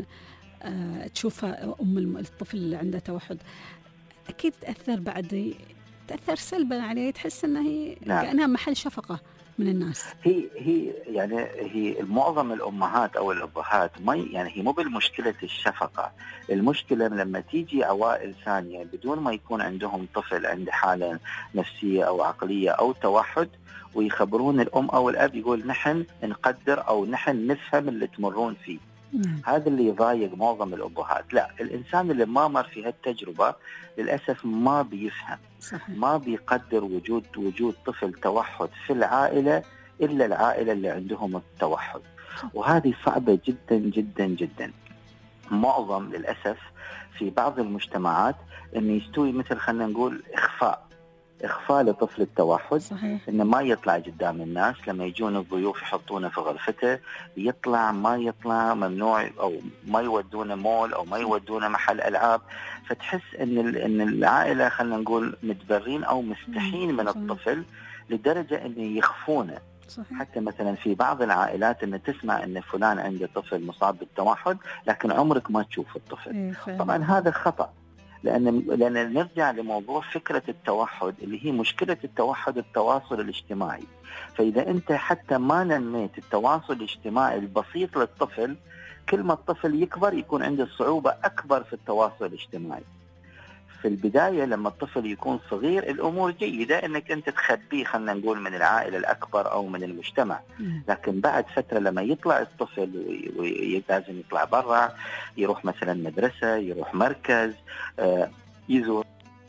تشوفها أم الطفل اللي عنده توحد، أكيد تأثر بعد تأثر سلبا عليه، تحس أنها هي نعم. كأنها محل شفقة من الناس. هي هي يعني هي معظم الأمهات أو الأبهات ما يعني هي مو بالمشكلة الشفقة، المشكلة لما تيجي عوائل ثانية بدون ما يكون عندهم طفل عنده حالة نفسية أو عقلية أو توحد، ويخبرون الأم أو الأب يقول نحن نقدر أو نحن نفهم اللي تمرون فيه. مم. هذا اللي يضايق معظم الأبهات. لا، الإنسان اللي ما مر في هالتجربة للأسف ما بيفهم. صحيح. ما بيقدر وجود وجود طفل توحد في العائلة إلا العائلة اللي عندهم التوحد، وهذه صعبة جدا جدا جدا. معظم للأسف في بعض المجتمعات إنه يستوي مثل خلنا نقول إخفاء إخفاء لطفل التوحد. صحيح. إنه ما يطلع قدام الناس، لما يجون الضيوف يحطونه في غرفته، يطلع ما يطلع، ممنوع، أو ما يودونه مول أو ما يودونه محل ألعاب. فتحس إن إن العائلة خلنا نقول متبرين أو مستحين من الطفل لدرجة إنه يخفونه. صحيح. حتى مثلا في بعض العائلات إن تسمع إن فلان عنده طفل مصاب بالتوحد لكن عمرك ما تشوف الطفل. إيه طبعا هذا خطأ، لأن لأن نرجع لموضوع فكرة التوحد اللي هي مشكلة التوحد التواصل الاجتماعي. فإذا أنت حتى ما نميت التواصل الاجتماعي البسيط للطفل، كل ما الطفل يكبر يكون عنده صعوبة أكبر في التواصل الاجتماعي. في البداية لما الطفل يكون صغير الأمور جيدة إنك أنت تخبيه خلنا نقول من العائلة الأكبر أو من المجتمع، لكن بعد فترة لما يطلع الطفل ولازم يطلع برا، يروح مثلا مدرسة، يروح مركز، آه يزور.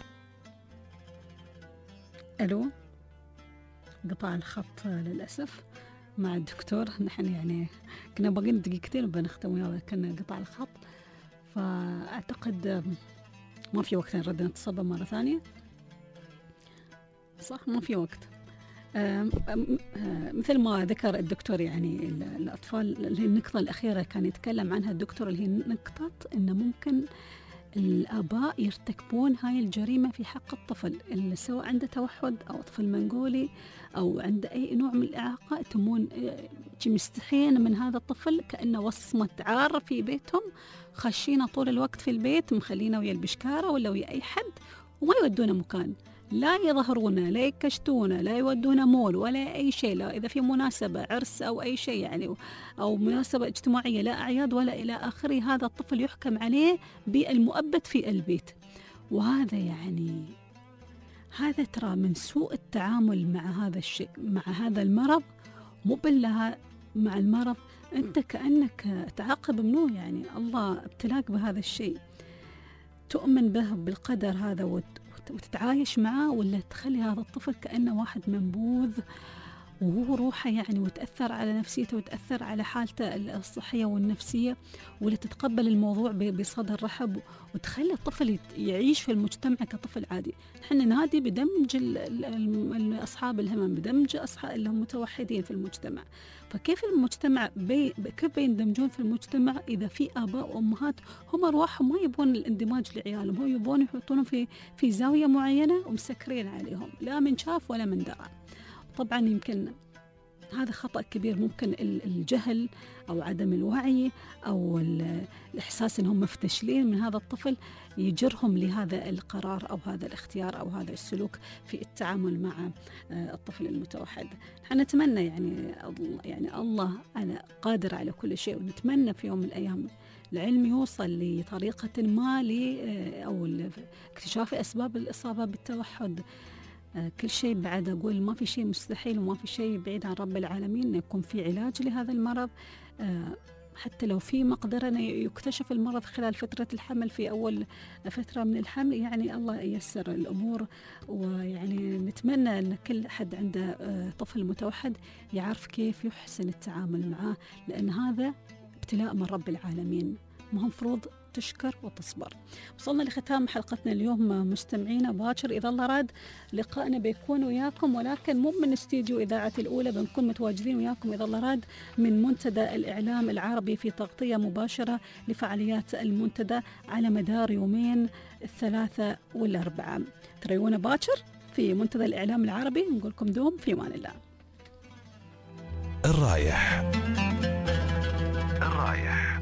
ألو، قطع الخط للأسف مع الدكتور. نحن يعني كنا باقين دقيقتين وبنختم وياه، كنا قطع الخط، فأعتقد ما في وقت نرد نتصل مرة ثانية. صح، ما في وقت. آم آم مثل ما ذكر الدكتور يعني الأطفال، اللي النقطة الأخيرة كان يتكلم عنها الدكتور، اللي هي نقطة إنه ممكن الآباء يرتكبون هاي الجريمة في حق الطفل اللي سواء عنده توحد أو طفل منقولي أو عنده أي نوع من الإعاقة، تمون مستحين من هذا الطفل كأنه وصمة عار في بيتهم، خشينا طول الوقت في البيت، مخلينا ويا البشكارة ولا ويا أي حد، وما يودونا مكان، لا يظهرونا، لا يكشتونا، لا يودونا مول ولا أي شيء. لا إذا في مناسبة عرس أو أي شيء يعني أو مناسبة اجتماعية، لا أعياد ولا إلى آخره، هذا الطفل يحكم عليه بالمؤبد في البيت. وهذا يعني هذا ترى من سوء التعامل مع هذا الشيء، مع هذا المرض، مو بالله مع المرض أنت كأنك تعاقب منه، يعني الله ابتلاك بهذا الشيء، تؤمن به بالقدر هذا وتتعايش معه، ولا تخلي هذا الطفل كأنه واحد منبوذ وهو روحه يعني، وتأثر على نفسيته وتأثر على حالته الصحية والنفسية، ولا تتقبل الموضوع بصدر رحب وتخلي الطفل يعيش في المجتمع كطفل عادي. نحن نادي بدمج أصحاب الهمم، بدمج أصحاب اللي هم متوحدين في المجتمع. فكيف المجتمع بي كيف بيندمجون في المجتمع إذا في آباء وأمهات هم أرواحهم ما يبون الاندماج لعيالهم، هم يبون يحطونهم في في زاوية معينة ومسكرين عليهم، لا من شاف ولا من درى. طبعا يمكن هذا خطأ كبير، ممكن الجهل أو عدم الوعي أو الإحساس أنهم مفتشلين من هذا الطفل يجرهم لهذا القرار أو هذا الاختيار أو هذا السلوك في التعامل مع الطفل المتوحد. نحن نتمنى يعني يعني الله أنا قادر على كل شيء، ونتمنى في يوم من الأيام العلم يوصل لطريقة ما ل أو اكتشاف أسباب الإصابة بالتوحد. كل شيء بعد أقول ما في شيء مستحيل وما في شيء بعيد عن رب العالمين، إنه يكون في علاج لهذا المرض. حتى لو في مقدرة أن يكتشف المرض خلال فترة الحمل، في أول فترة من الحمل، يعني الله ييسر الأمور. ويعني نتمنى أن كل حد عنده طفل متوحد يعرف كيف يحسن التعامل معه، لأن هذا ابتلاء من رب العالمين، ما هم مفروض تشكر وتصبر. وصلنا لختام حلقتنا اليوم مستمعينا. باكر إذا الله راد لقائنا بيكون وياكم، ولكن مو من استديو إذاعة الأولى، بنكون متواجدين وياكم إذا الله راد من منتدى الإعلام العربي في تغطية مباشرة لفعاليات المنتدى على مدار يومين الثلاثة والأربعاء. تريونا باكر في منتدى الإعلام العربي، نقول لكم دوم في أمان الله. الرايح الرايح